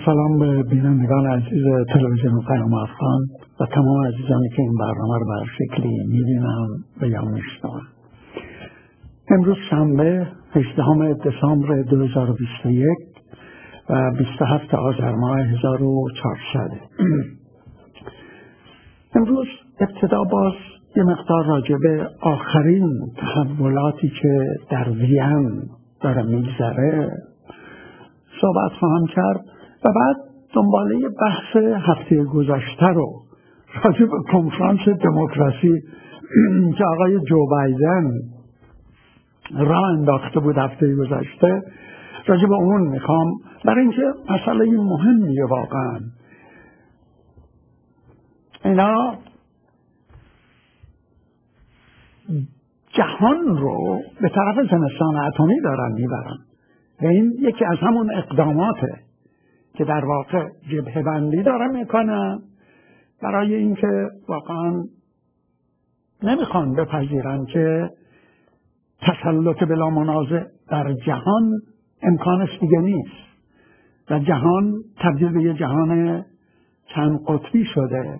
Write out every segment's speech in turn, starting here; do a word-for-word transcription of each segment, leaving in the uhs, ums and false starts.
سلام به بینندگان عزیز تلویزیون پیام افغان و تمام عزیزانی که این برنامه رو بر شکلی می‌بینن و یا میشنون. امروز شنبه هجدهم دسامبر دو هزار و بیست و یک و بیست و هفتم آذر ماه هزار و چهارصد. امروز ابتدا باز یه مقدار راجع به آخرین تحولاتی که در وین داره میگذره صحبت خواهم کرد و بعد دنباله بحث هفته گذشته رو راجع به کنفرانس دموکراسی که آقای جو بایدن راه انداخته بود هفته گذشته راجع به اون میخوام، برای اینکه مسئله مهمیه واقعا. اینا جهان رو به طرف زمستان اتمی دارن میبرن و این یکی از همون اقداماته که در واقع جبهه بندی دارن میکنن برای اینکه واقعا نمیخوان بپذیرن که تسلط بلا منازع در جهان امکانش دیگه نیست و جهان تبدیل به یه جهان چند قطبی شده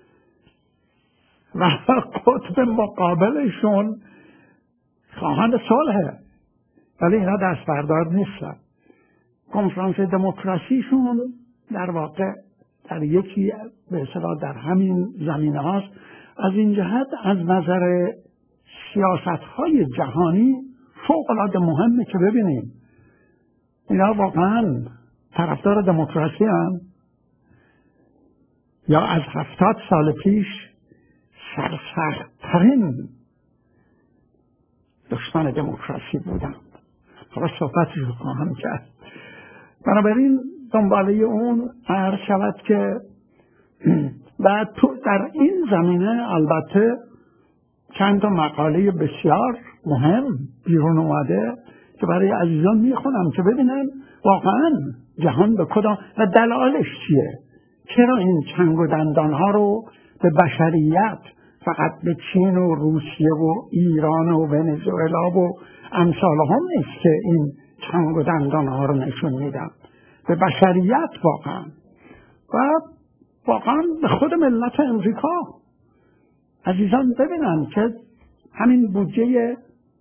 و قطب مقابلشون خواهان صلحه، ولی اینا دست بردار نیستن. کنفرانس دموکراسیشون در واقع در یکی به اصطلاح در همین زمینه هاست. از این جهت از نظر سیاست های جهانی فوق العاده مهمه که ببینیم اینا واقعا طرفدار دموکراسی هم یا از هفتاد سال پیش سرسخت‌ترین دشمن دموکراسی بودن. حالا صحبتش رو خواهم کرد. بنابراین دنباله اون عرض شود که بعد تو در این زمینه البته چند تا مقاله بسیار مهم بیرون اومده که برای عزیزان میخونم که ببینن واقعا جهان به کدام و دلایلش چیه، چرا این چنگ و دندان ها رو به بشریت فقط به چین و روسیه و ایران و ونزوئلا و امثال هم نیست که این چنگ و دندان ها رو نشون میدن، به بشریت واقعا و واقعا به خود ملت امریکا. عزیزان ببینن که همین بودجه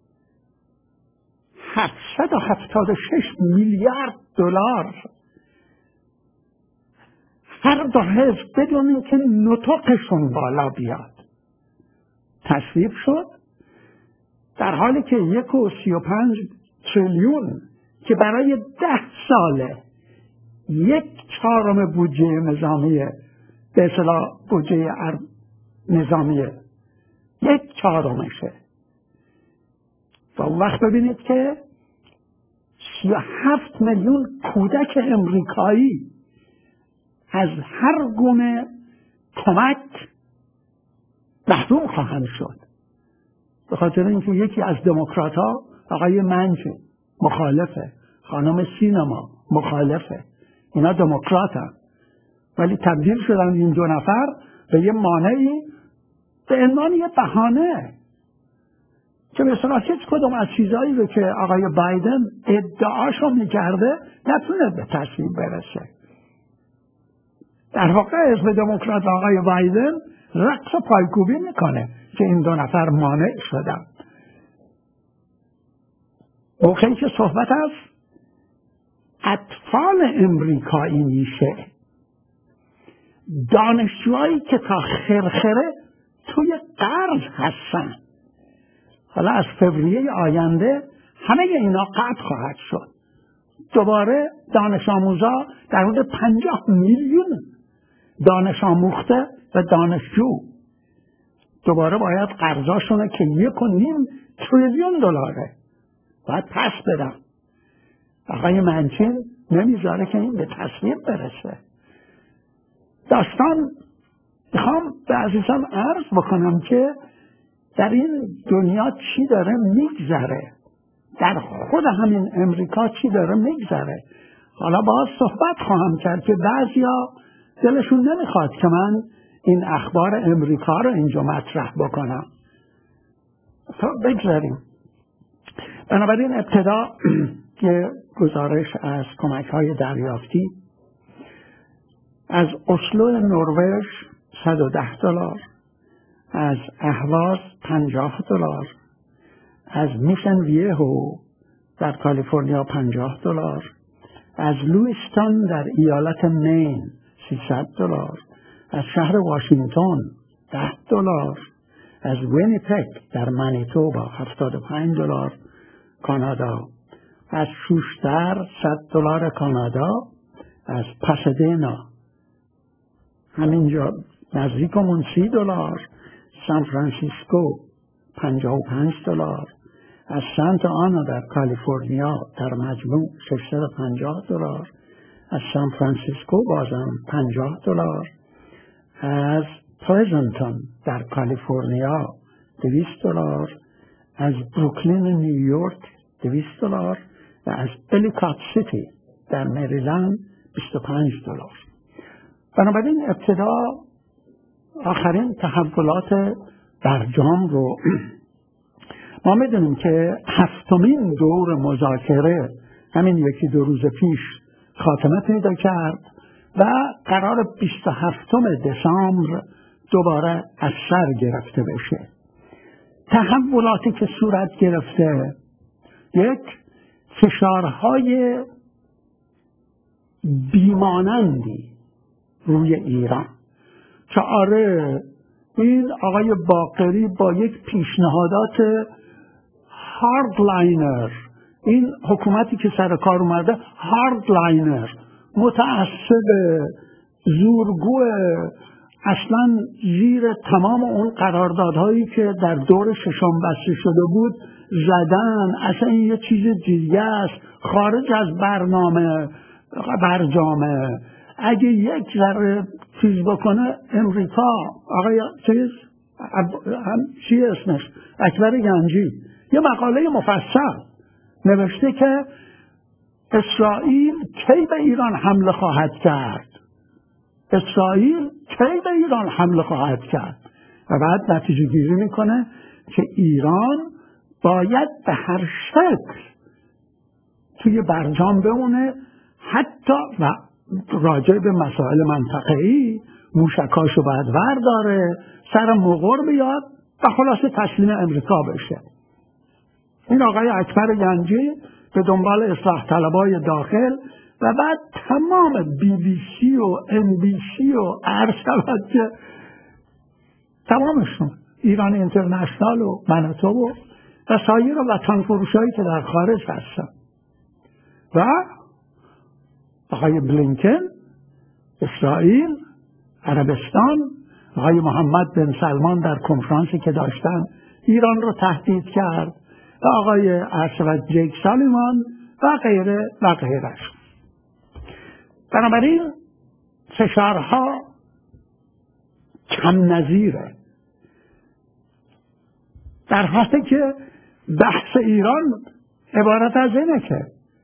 هفتصد و هفتاد و شش میلیارد دلار هر دو حزب بدون اینکه نطقشون بالا بیاد تصویب شد، در حالی که یک و سی و پنج تریلیون که برای ده ساله یک چهارم بودجه نظامیه به اصطلاح بودجه نظامیه یک چهارمشه و اون وقت ببینید که سی و هفت میلیون کودک امریکایی از هر گونه کمک محروم خواهند شد، به خاطر اینکه یکی از دموکرات ها آقای منچه مخالفه، خانم سینما مخالفه، اینا دموکرات هم ولی تبدیل شدن این دو نفر به یه مانعی به عنوان یه بهانه که به اصطلاح هیچ کدوم از چیزایی رو که آقای بایدن ادعاشو میکرده نتونه به تصویب برسه. در واقع حزب دموکرات آقای بایدن رقص و پایکوبی میکنه که این دو نفر مانع شدن. موقعی که صحبت از اطفال امریکایی میشه، دانشجوهایی که تا خرخره توی قرض هستن، حالا از فوریه آینده همه اینا قطع خواهد شد. دوباره دانش آموزا در حدود پنجاه میلیون دانش آموخته و دانشجو دوباره باید قرضاشونه که یک و نیم تریلیون دلاره باید پس بدن. آقای منچین نمیذاره که این به تصویب برسه. داستان میخوام به عزیزان عرض بکنم که در این دنیا چی داره میگذره، در خود همین امریکا چی داره میگذره. حالا باز صحبت خواهم کرد که بعضیا دلشون نمیخواد که من این اخبار امریکا رو اینجا مطرح بکنم. بگذاریم. بنابراین ابتدا که گزارش از کمک های دریافتی از اسلو نروژ صد و ده دلار، از اهواز پنجاه دلار، از میشن ویهو در کالیفرنیا پنجاه دلار، از لوئیستون در ایالت مین سیصد دلار، از شهر واشنگتن ده دلار، از وینیپگ در منیتوبا هفتاد و پنج دلار کانادا، از شوشتر صد دلار کانادا، از پاسادینا همینجا نزدیکمون سی دلار، سان فرانسیسکو پنجاه و پنج دلار، از سانت آنا در کالیفرنیا در مجموع ششصد و پنجاه دلار، از سان فرانسیسکو بازم پنجاه دلار، از پلزنتون در کالیفرنیا دویست دلار، از بروکلین نیویورک دویست دلار و از الیکات سیتی در مریلند بیست و پنج دلار. بنابراین ابتدا آخرین تحولات برجام رو ما میدونیم که هفتمین دور مذاکره همین یکی دو روز پیش خاتمه پیدا کرد و قرار بیست و هفتم دسامبر دوباره از سر گرفته بشه. تحولاتی که صورت گرفته، یک، فشارهای بیمانندی روی ایران که آره این آقای باقری با یک پیشنهادات هاردلاینر، این حکومتی که سر کار اومده هاردلاینر، متعصب، زورگو، اصلا زیر تمام اون قراردادهایی که در دور ششم بسته شده بود زدن، اصلا این یه چیز دیگه است، خارج از برنامه برجامه. اگه یک ذره چیز بکنه امریکا، آقای چیز هم چی اسمش اکبر گنجی یه مقاله مفصل نوشته که اسرائیل کی به ایران حمله خواهد کرد، اسرائیل کی به ایران حمله خواهد کرد و بعد نتیجه گیری میکنه که ایران باید به هر شکل توی برجام بمونه، حتی و راجع به مسائل منطقه‌ای موشکاشو باید ورداره، سر مغر بیاد و خلاصه تسلیم امریکا بشه. این آقای اکبر گنجی به دنبال اصلاح طلبای داخل و بعد تمام بی بی سی و ام بی سی و عرض شود که تمامشون، ایران اینترنشنال و مناطق و سایر وطن فروشایی که در خارج هستن و آقای بلینکن، اسرائیل، عربستان، آقای محمد بن سلمان در کنفرانسی که داشتن ایران رو تهدید کرد و آقای ارشد جیک سالیمان و غیره و غیره. بنابراین فشارها کم نظیره، در حالی که بحث ایران عبارت از اینه که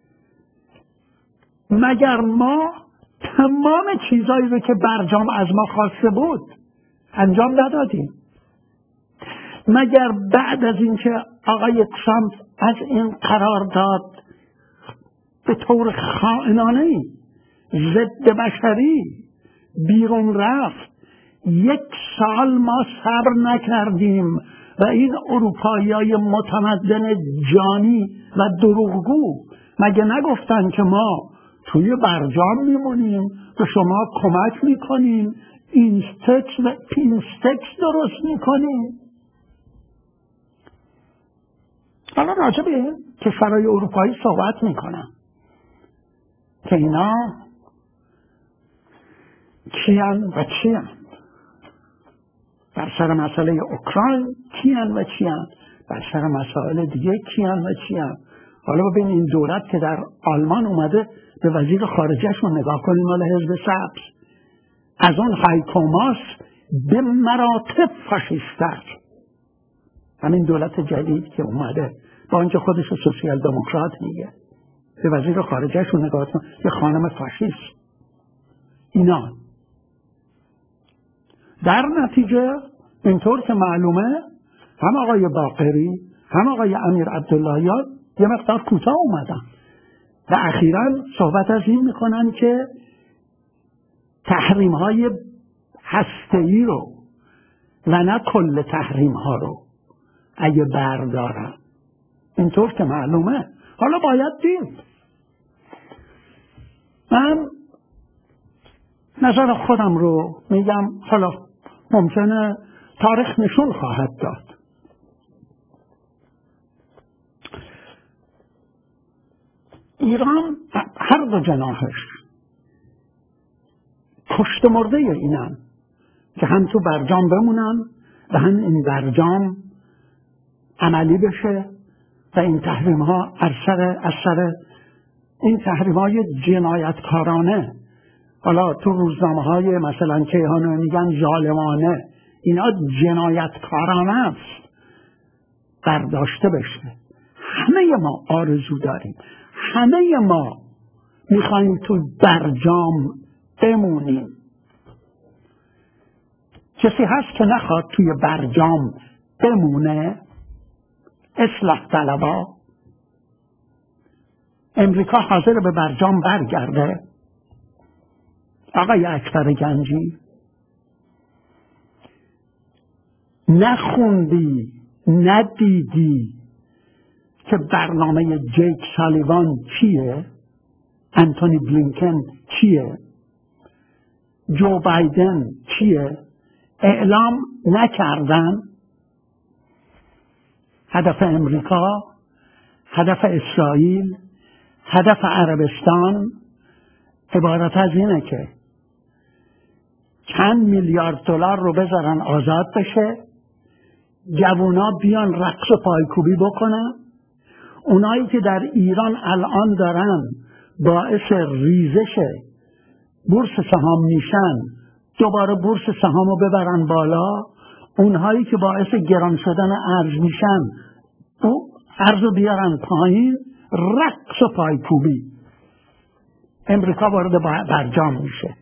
مگر ما تمام چیزایی رو که برجام از ما خواسته بود انجام ندادیم؟ مگر بعد از اینکه آقای ترامپ از این قرارداد به طور خائنانه‌ای ضد بشری بیرون رفت، یک سال ما صبر نکردیم و این اروپایی‌های متمدن جانی و دروغگو مگه نگفتن که ما توی برجام میمونیم، به شما کمک میکنیم، اینستکس و پینستکس درست میکنیم؟ حالا راجع به این کشورهای اروپایی صحبت میکنم که اینا کیان و چیان، بر سر مسئله اوکراین کیان و چیان، بر سر مسائل دیگه کیان و چیان. حالا ببین این دولت که در آلمان اومده، به وزیر خارجهشون نگاه کنیم، مال حزب سبز، از اون هایکوماس به مراتب فاشیست‌تر. همین دولت جدید که اومده با اینکه خودش سوسیال دموکرات میگه، به وزیر خارجهشون نگاه کن، یه خانم فاشیست. اینا در نتیجه اینطور که معلومه هم آقای باقری هم آقای امیر عبداللهیان یه مقدار کوتاه اومدن و اخیراً صحبت از این میکنن که تحریم های هسته‌ای رو و نه کل تحریم ها رو اگه بردارن، اینطور که معلومه. حالا باید دید. من نظر خودم رو میگم، حالا ممکنه تاریخ نشون خواهد داد. ایران هر دو جناحش کشته مرده اینن که هم تو برجام بمونن و هم این برجام عملی بشه و این تحریم ها اثر اثر این تحریم های جنایتکارانه، حالا تو روزنامه های مثلا کیهان میگن ظالمانه، اینا جنایتکارانه است، برداشته بشه. همه ما آرزو داریم، همه ما میخوایم تو برجام بمونیم. کسی هست که نخواد توی برجام بمونه؟ اصلاح طلبا. امریکا حاضر به برجام برگرده؟ آقای اکبر گنجی، نخوندی ندیدی که برنامه جیک سالیوان چیه؟ انتونی بلینکن چیه؟ جو بایدن چیه؟ اعلام نکردن؟ هدف امریکا، هدف اسرائیل، هدف عربستان عبارت از اینه که چند میلیارد دلار رو بذارن آزاد بشه، جوونا بیان رقص و پایکوبی بکنن. اونایی که در ایران الان دارن باعث ریزش بورس سهام میشن، دوباره بورس سهام رو ببرن بالا. اونهایی که باعث گران شدن ارز میشن، او ارز رو بیارن پایین، رقص و پایکوبی. امریکا وارد برجام میشه.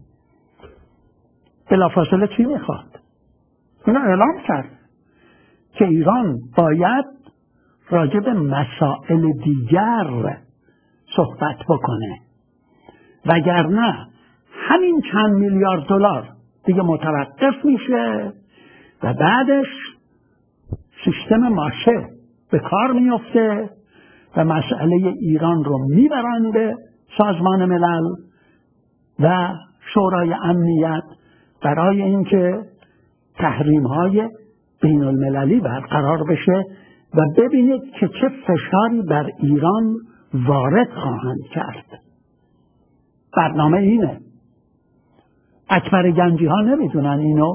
بلافاصله چی میخواد؟ اینو اعلام کرد که ایران باید راجع به مسائل دیگر صحبت بکنه، وگرنه همین چند میلیارد دلار دیگه متوقف میشه و بعدش سیستم ماشه به کار میفته و مسئله ایران رو میبرن به سازمان ملل و شورای امنیت برای اینکه تحریم های بین المللی برقرار بشه و ببینید که چه فشاری بر ایران وارد خواهند کرد. برنامه اینه. اکبر گنجی ها نمیدونن اینو.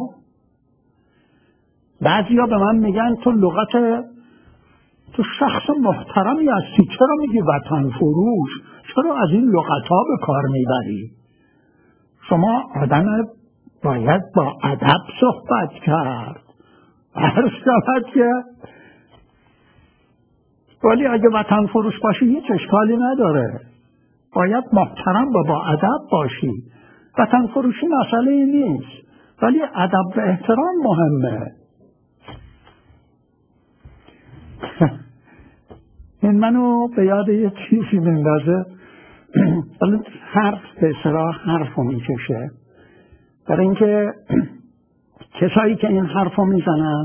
بعضی ها به من میگن تو لغت تو شخص محترمی هستی، چرا میگی وطن فروش؟ چرا از این لغت ها به کار میبری؟ شما آدم باید با ادب صحبت کرد. عرض شود که ولی اگه وطن فروش باشی هیچ اشکالی نداره، باید محترم و با ادب باشی. وطن فروشی مسئله نیست، ولی ادب و احترام مهمه. این منو به یاد یه چیزی میندازه، ولی حرف به اصطلاح حرفو میکشه. برای اینکه کسایی که این حرفو میزنن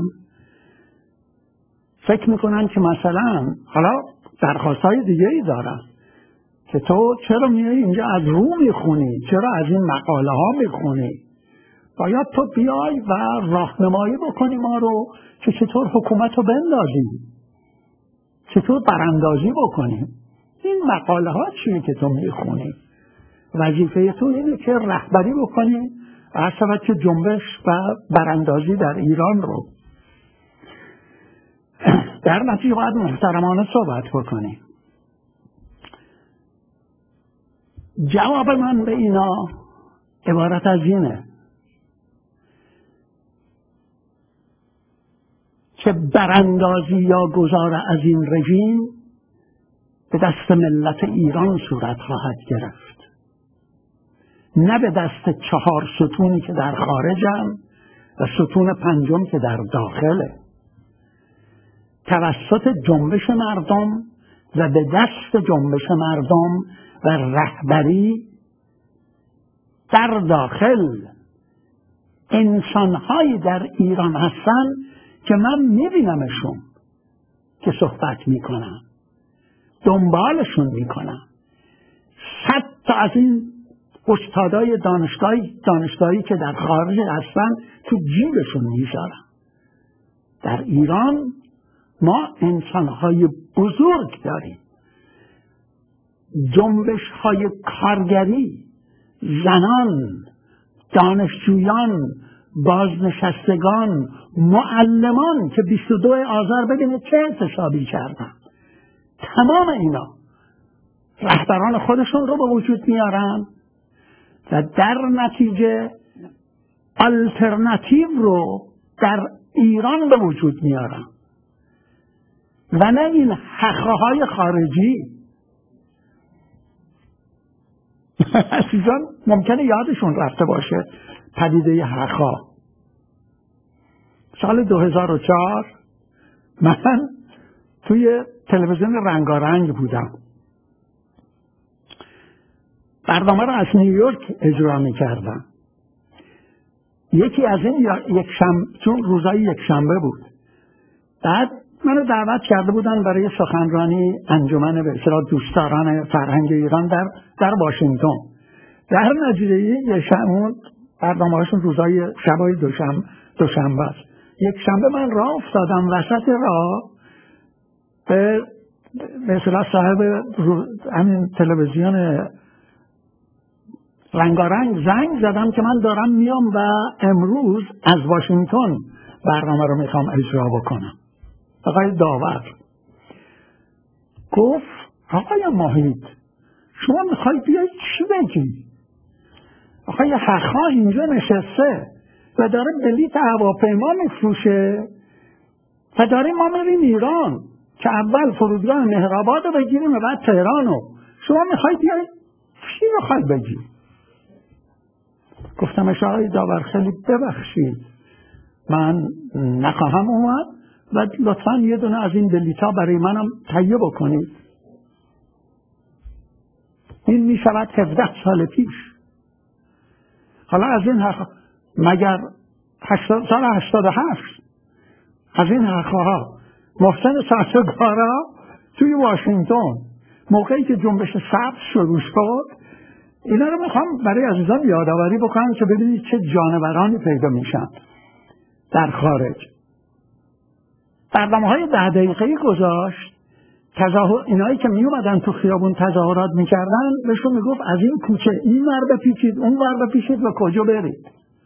فکر میکنن که مثلا حالا درخواستای دیگه ای دارن که تو چرا میای اینجا از رو میخونی، چرا از این مقاله ها میخونی؟ باید تو بیای و راهنمایی بکنی ما رو که چطور حکومت رو بندازیم، چطور براندازی بکنیم. این مقاله ها چیه که تو میخونی؟ وظیفه تو اینه که رهبری بکنی و اصلا که جنبش و براندازی در ایران رو در نتیجه باید محترمانه صحبت بکنی. جواب من به اینا عبارت از اینه که براندازی یا گذار از این رژیم به دست ملت ایران صورت خواهد گرفت، نه به دست چهار ستونی که در خارجن و ستون پنجم که در داخله. توسط جنبش مردم و به دست جنبش مردم و رهبری در داخل انسانهایی در ایران هستن که من میبینمشون که صحبت میکنن، دنبالشون میکنن. صد تا از این استادای دانشگاهی دانشگاهی که در خارج هستن تو جیبشون میذارن. در ایران ما انسانهای بزرگ داریم، جنبش های کارگری، زنان، دانشجویان، بازنشستگان، معلمان که بیست و دو آذر ببینید چه اعتصابی کردن. تمام اینا رهبران خودشون رو به وجود میارن و در نتیجه آلترناتیو رو در ایران به وجود میارن و نه این حقهای خارجی. عزیزان ممکنه یادشون رفته باشه پدیده حقها. سال دو هزار و چهار من توی تلویزیون رنگارنگ بودم، برنامه رو از نیویورک اجرا میکردم. یکی از این یک شنبه، چون روزای یک شنبه بود، بعد منو دعوت کرده بودن برای سخنرانی انجمن به اصطلاح دوستداران فرهنگ ایران در در واشنگتن. در نتیجه یک شنبه برنامه‌هاشون روزای شبای دوشنبه دوشنبه است. یک شنبه من راه افتادم، وسط راه به به اصطلاح صاحب همین تلویزیون رنگارنگ زنگ زدم که من دارم میام و امروز از واشنگتن برنامه رو میخوام اجرا بکنم. آقای داور گفت آقای ماهید شما میخوای بیای چی بگی؟ آقای حقا اینجا نشسته و داره بلیط هواپیما میفروشه و داریم ما میریم ایران که اول فرودگاه مهرآباد رو بگیریم و بعد تهران رو. شما میخوای بیای چی میخوای بگی؟ گفتم آقای داور خیلی ببخشید من نخواهم اومد و لطفاً یه دونه از این بلیط‌ها برای منم تهیه بکنید. این می شود هفده سال پیش. حالا از این حق مگر سال هشتاد و هفت از این حقها محسن سازگارا توی واشنگتن موقعی که جنبش سبز شروع شد، اینا رو میخوام برای عزیزان یادآوری بکنم که ببینید چه جانورانی پیدا میشن در خارج. برنامه‌های ده دقیقه‌ای گذاشت، تظاهر اینایی که می اومدن تو خیابون تظاهرات میکردن بهشون میگفت از این کوچه این ور بپیچید اون ور بپیچید و کجا برید.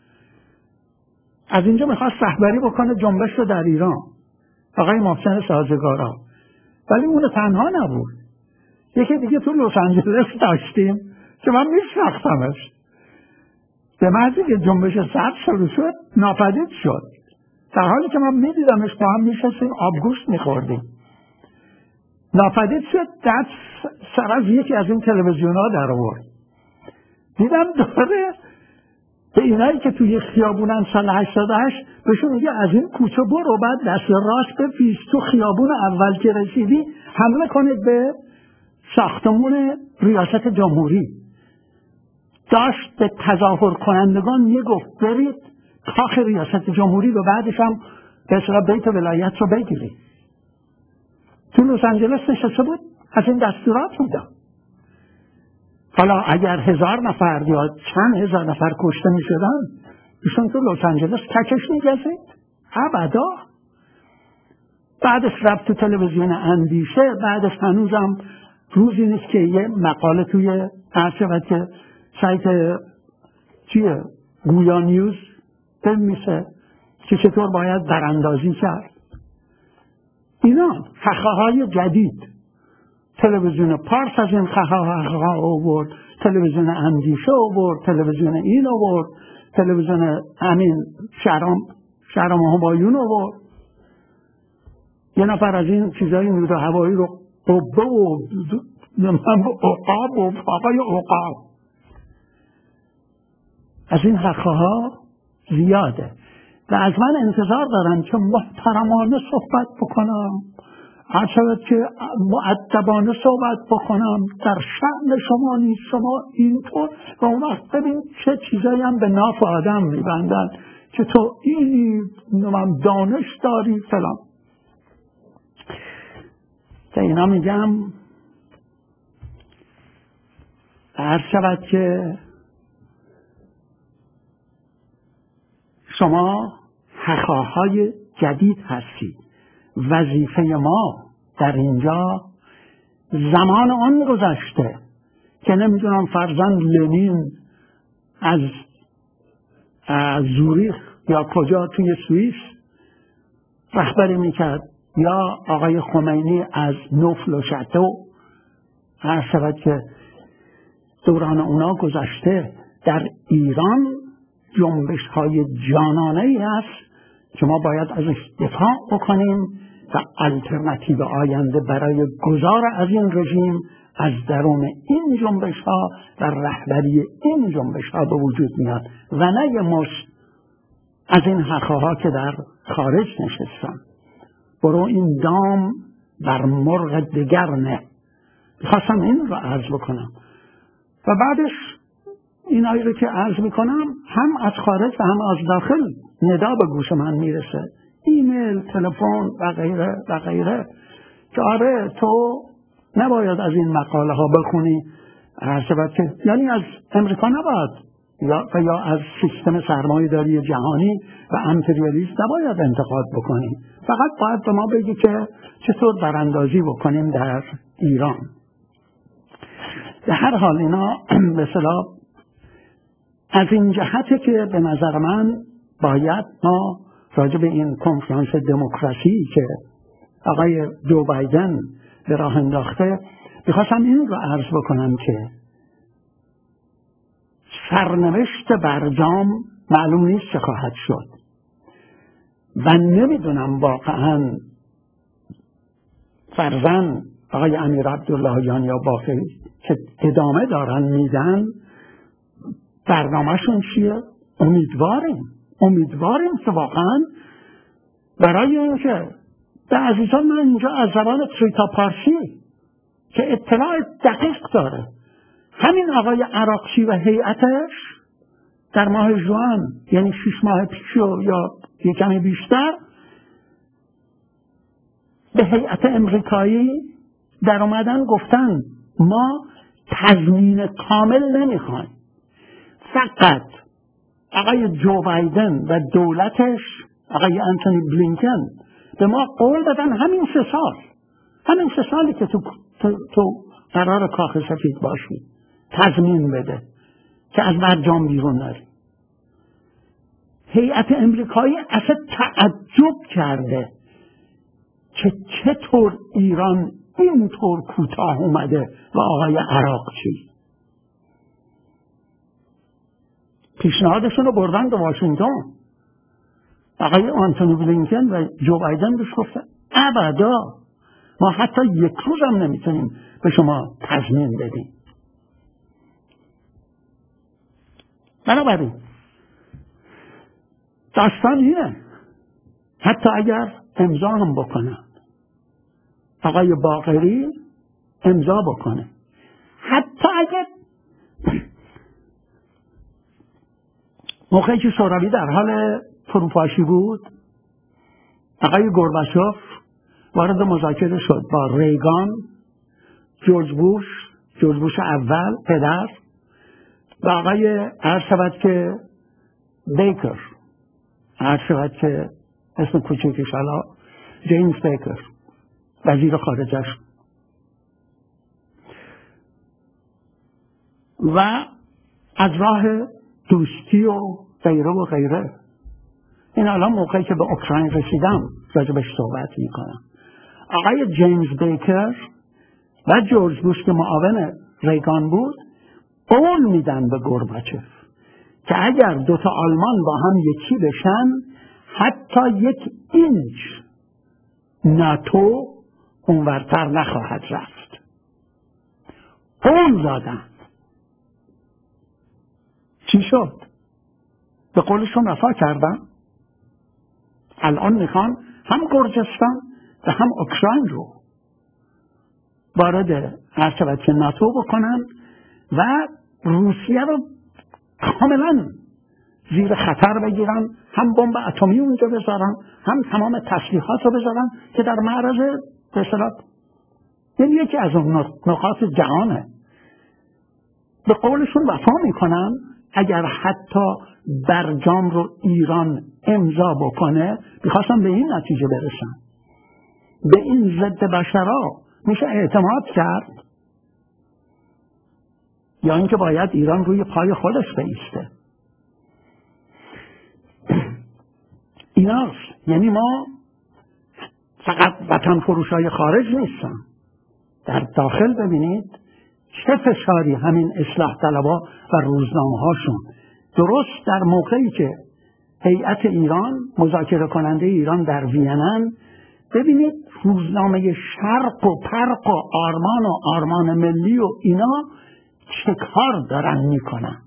از اینجا میخواست رهبری بکنه جنبش رو در ایران، آقای محسن سازگارا. ولی اون تنها نبود، یکی دیگه تو لس آنجلس داشتیم که من میشناختمش. به محضی که جنبش سبز شروع شد ناپدید شد، در حالی که من میدیدمش با هم میشستیم آبگوشت میخوردیم. ناپدید شد، دست سر از یکی از این تلویزیون ها در آورد. دیدم داره به اینایی که توی خیابونن سال هشتاد و هشت بهشون میگه از این کوچه برو، بعد دست راست بپیچ تو خیابون اول که رسیدی حمله کنید به ساختمون ریاست جمهوری. داشت به تظاهر کنندگان میگفت برید کاخ ریاست جمهوری و بعدش هم به اصطلاح بیت ولایت رو بگیرید. تو لس آنجلس نشسته بود از این دستورات میداد. حالا اگر هزار نفر یا چند هزار نفر کشته میشدن ایشون تو لس آنجلس ککش میگزید؟ ابدا. بعدش رفت تو تلویزیون اندیشه، بعدش هنوزم روزی نیست که یه مقاله توی هرچه که سایت چیه گویا نیوز بنویسه که چطور باید براندازی کرد. اینا خواهای جدید. تلویزیون پارس از این خواها آورد، تلویزیون اندیشه آورد، تلویزیون این آورد، تلویزیون همین شهرام شهرام همایون آورد. یه نفر از این چیزایی نیرو هوایی رو قبه و عقاب و آقای عقاب. از این حقها زیاده و از من انتظار دارن که محترمانه صحبت بکنم، هر شود که مؤدبانه صحبت بکنم در شأن شما نیست، شما اینطور، و اون وقت ببین چه چیزایی هم به ناف آدم میبندن که تو اینی دانش داری فلان. تا اینا میگم هر شود که شما حقاهای جدید هستید. وظیفه ما در اینجا زمان آن گذشته که نمیدونم فرزند لنین از, از زوریخ یا کجا توی سوئیس رهبری میکرد، یا آقای خمینی از نفل و شتو. هر شود که دوران اونا گذشته. در ایران جنبش های جانانه ای هست که ما باید ازش دفاع بکنیم و الترناتیو آینده برای گذار از این رژیم از درون این جنبش ها و رهبری این جنبش ها به وجود میاد و نه یه مشت از این حقاها که در خارج نشستن. برو این دام بر مرغ دگر نه. خواستم این رو عرض بکنم و بعدش این آیه رو که عرض میکنم هم از خارج و هم از داخل ندا به گوش من میرسه، ایمیل، تلفن و غیره و غیره، که آره تو نباید از این مقاله ها بخونی، هر که یعنی از امریکا نباید یا, یا از سیستم سرمایه داری جهانی و امپریالیسم نباید انتقاد بکنی، فقط باید به ما بگی که چطور براندازی بکنیم در ایران. به هر حال اینا به اصطلاح از این جهته که به نظر من باید ما راجع به این کنفرانس دموکراسی که آقای جو بایدن به راه انداخته بخواستم این رو عرض بکنم که سرنوشت برجام معلوم نیست چه خواهد شد و نمیدونم واقعا فرزن آقای امیر عبداللهیان یا باقی که ادامه دارن میدن برنامهشون چیه؟ امیدواریم امیدواریم که واقعا برای اینکه به عزیزان من اینجا از زبان تریتا پارسی که اطلاع دقیق داره، همین آقای عراقچی و هیئتش در ماه ژوئن یعنی شش ماه پیش یا یک کمی بیشتر به هیئت امریکایی در اومدن گفتن ما تضمین کامل نمیخوایم، فقط آقای جو بایدن و دولتش آقای انتونی بلینکن به ما قول دادن همین سه سال همین سه سالی که تو, تو, تو قرار کاخ سفید باشی تضمین بده که از برجام بیرون نری. هیئت امریکایی اصلا تعجب کرده که چطور ایران اینطور کوتاه اومده و آقای عراقچی پیشنهادشون رو بردن به واشنگتن. آقای آنتونی بلینکن و جو بایدن بهش گفتن ابدا ما حتی یک روز هم نمیتونیم به شما تضمین بدیم. بنابراین داستان اینه، حتی اگر امضا هم بکنن آقای باقری امضا بکنه، حتی اگر موقعی که شوروی در حال فروپاشی بود آقای گورباچوف وارد مذاکره شد با ریگان، جورج بوش جورج بوش اول پدر و آقای عرض شود که بیکر، عرض شود که اسم کوچیکش حالا جیمز بیکر وزیر خارجش، و از راه دوستی و غیره و غیره. این الان موقعی که به اوکراین رسیدم راجبش صحبت میکنم. آقای جیمز بیکر و جورج بوش که معاون ریگان بود قول میدن به گورباچوف که اگر دوتا آلمان با هم یکی بشن حتی یک اینچ ناتو اونورتر نخواهد رفت. قول دادن. چی شد؟ به قولشون وفا کردن. الان میخوان هم گرجستان و هم اوکراین رو وارد هر که ناتو بکنن و روسیه رو کاملا زیر خطر بگیرن، هم بمب اتمی اونجا بذارن، هم تمام تسلیحات رو بذارن که در معرض به اصطلاح یعنی یکی از اون نقاط جهانه. به قولشون وفا میکنن اگر حتی برجام رو ایران امضا بکنه. میخواستم به این نتیجه برسن، به این ضد بشرا میشه اعتماد کرد یا اینکه باید ایران روی پای خودش بایسته؟ ایناست. یعنی ما فقط وطن فروشای خارج نیستن، در داخل ببینید چه فشاری همین اصلاح طلبها و روزنامه هاشون درست در موقعی که هیئت ایران مذاکره کننده ایران در وینن، ببینید روزنامه شرق و پرق و آرمان و آرمان ملی و اینا چه کار دارن میکنن.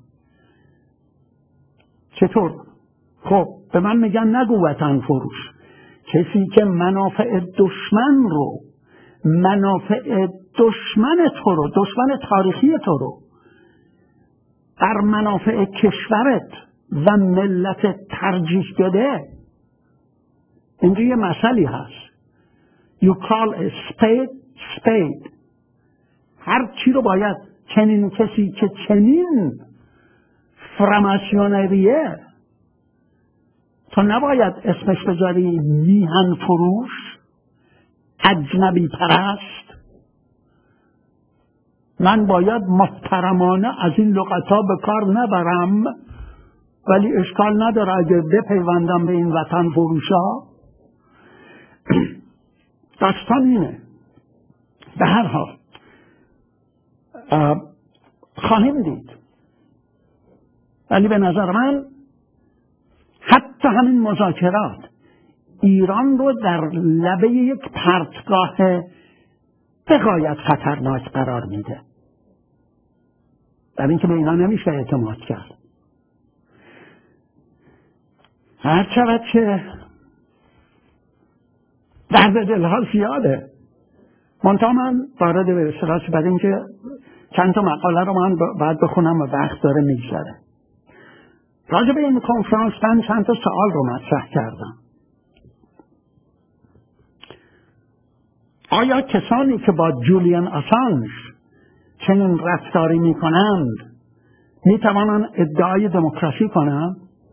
چطور؟ خب به من میگن نگو وطن فروش. کسی که منافع دشمن رو منافع دشمن تو رو دشمن تاریخی تو رو در منافع کشورت و ملت ترجیح بده، اینجا یه مسئله هست. You call a spade spade. هر چی رو باید چنین کسی که چنین فراماسیونریه تو نباید اسمش بذاری میهن فروش، اجنبی پرست. من باید محترمانه از این لغتا به کار نبرم، ولی اشکال نداره اگه بپیوندم به این وطن فروشا. داستان اینه. به هر حال خواهیم دید، ولی به نظر من حتی همین مذاکرات ایران رو در لبه یک پرتگاه بغایت خطرناک قرار میده. در اینکه به اینا نمیشه اعتماد کرد. هر چقدر که درد دلها زیاده. منتها من وارد به اصطلاح بعد اینکه چند تا مقاله رو من باید بخونم و وقت داره میگذره. راجع به این کنفرانس من چند تا سوال رو مطرح کردم. آیا کسانی که با جولیان آسانژ چنین رفتاری میکنند میتوانند ادعای دموکراسی کنند؟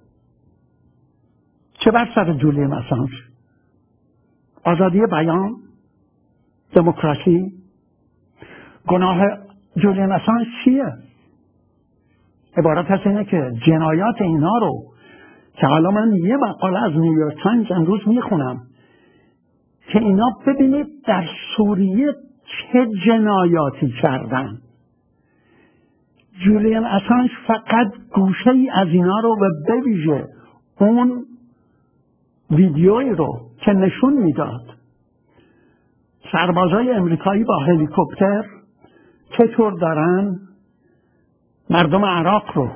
چه بر سر جولیان آسانژ؟ آزادی بیان، دموکراسی. گناه جولیان آسانژ چیه؟ عبارت از اینه که جنایات اینا رو که حالا من یه مقاله از نیویورک تایمز امروز میخونم که اینا ببینید در سوریه چه جنایاتی کردن. جولیان آسانژ فقط گوشه ای از اینا رو و بویژه اون ویدیویی رو که نشون میداد سربازای امریکایی با هلیکوپتر چطور دارن مردم عراق رو،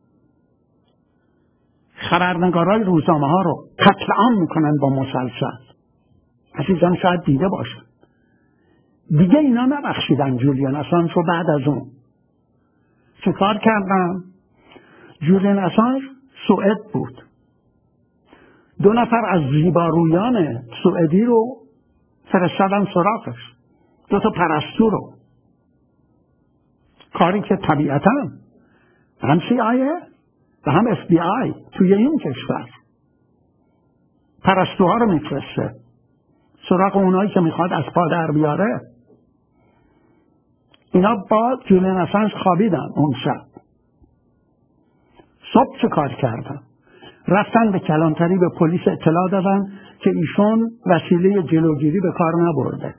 خبرنگارای روزنامه ها رو قتل عام میکنن با مسلسل. عزیزان شاید دیده باشن. دیگه اینا نبخشیدن جولیان آسانژ رو. بعد از اون چه کار کردن؟ جولیان آسانژ سوئد بود. دو نفر از زیبارویان سوئدی رو فرستادن سراغش، دو تا پرستو رو. کاری که طبیعتاً هم سی آی ای و هم اف بی آی توی این کشور پرستوها رو میفرسته سراغ اونایی که میخواد از پا در بیاره. اینا با جولیان آسانژ خوابیدن اون شب. صبح چه کار کردن؟ رفتن به کلانتری به پلیس اطلاع دادن که ایشون وسیله جلوگیری به کار نبرده.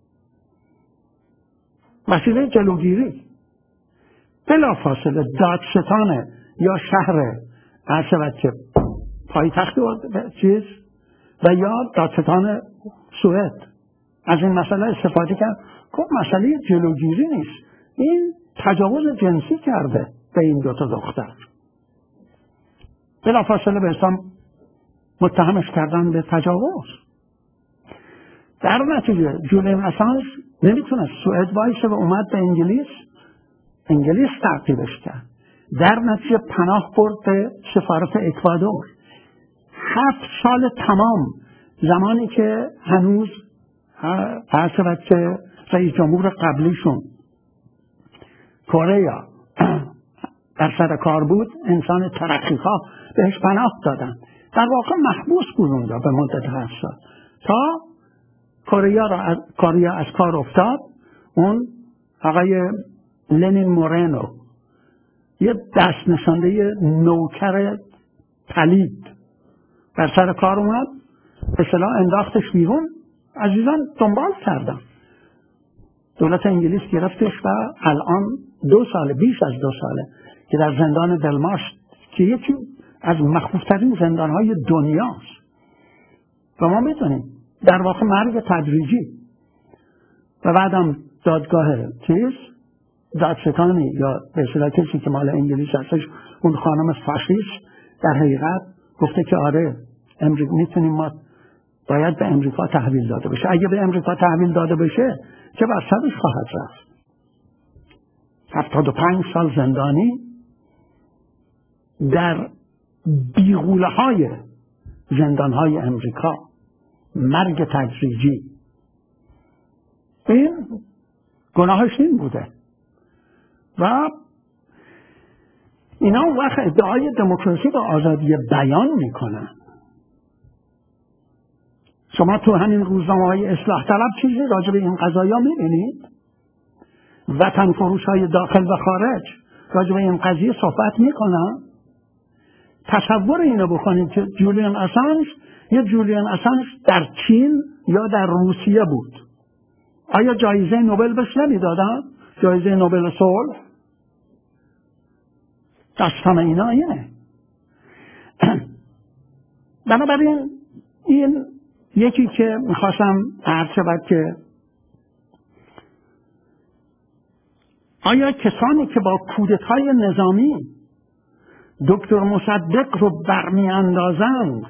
وسیله جلوگیری بلافاصله دادستان یا شهر عرشبت که پایتخت چیز و یا دادستان سوئد از این مسئله استفاده کرد. خب مسئله جلوگیری نیست، این تجاوز جنسی کرده به این دوتا دختر. بلافاصله به اسلام متهمش کردن به تجاوز. در نتیجه جولیان اسانژ نمیتونست سوئد وایسه و اومد به انگلیس، انگلیس تعقیبش کرد. در نتیجه پناه برد به سفارت اکوادور. هفت سال تمام، زمانی که هنوز هر شود که رئیس جمهور قبلیشون کره در سر کار بود، انسان ترقی‌خواه، بهش پناه دادن. در واقع محبوس بود اونجا به مدت هفت سال تا کره را از کره از کار افتاد. اون آقای لنین مورنو، یه دست نشانده نوکر پلید، بر سر کار اومد، به اصطلاح انداختش بیرون. عزیزان دنبال کردن، دولت انگلیس گرفتش و الان دو ساله، بیش از دو ساله که در زندان دلمارش که یکی از مخوفترین زندانهای دنیاست و ما میدونیم در واقع مرگ تدریجی و بعدم دادگاه چیز دادستانی یا به اصطلاح کسی که مال انگلیس هستش، اون خانم فاشیست، در حقیقت گفته که آره امریکا میتونیم، ما باید به امریکا تحویل داده بشه. اگه به امریکا تحویل داده بشه چه بر سرش خواهد رفت؟ هفتاد و پنج سال زندانی در بیغوله های زندان های امریکا، مرگ تدریجی. این گناهش این بوده و اینا اون وقت ادعای دموکراسی و آزادی بیان میکنن. شما تو همین روزنامه های اصلاح طلب چیزی راجع به این قضایا میبینید؟ وطن فروش های داخل و خارج راجع به این قضیه صحبت میکنن؟ تصور اینو بکنید که جولیان اسانژ، یه جولیان اسانژ در چین یا در روسیه بود، آیا جایزه نوبل بهش نمیدادن؟ جایزه نوبل صلح؟ داستان اینا اینه. بنابراین این یکی که میخواستم عرض شود که آیا کسانی که با کودتای نظامی دکتر مصدق رو برمی اندازند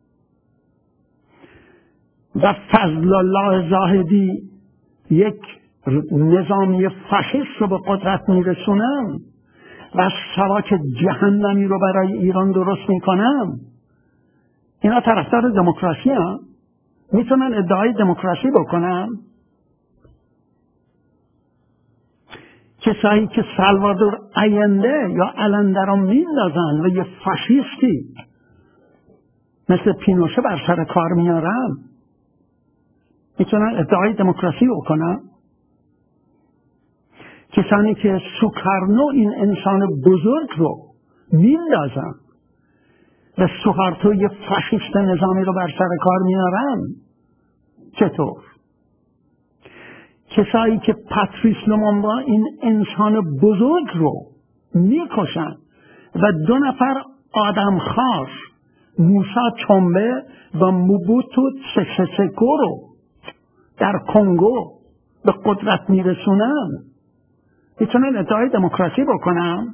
و فضل الله زاهدی یک نظامی فاشیست رو به قدرت میرسونن و سواک جهنمی رو برای ایران درست میکنن، اینا طرفدار دموکراسی هم میتونن ادعای دموکراسی بکنن؟ کسایی که سالوادور آینده یا آلنده رو میندازن و یه فاشیستی مثل پینوشه بر سر کار میارن، میتونن ادعای دموکراسی بکنن؟ کسانی که سوکارنو این انسان بزرگ رو میندازن و سوهارتو یه فاشیست نظامی رو بر سر کار میارن، چطور؟ کسایی که پاتریس لومومبا این انسان بزرگ رو میکشن و دو نفر آدمخوار، موسا چومبه و موبوتو سسه سکو رو در کنگو به قدرت میرسونن، میتونن ادعای دموکراسی بکنن؟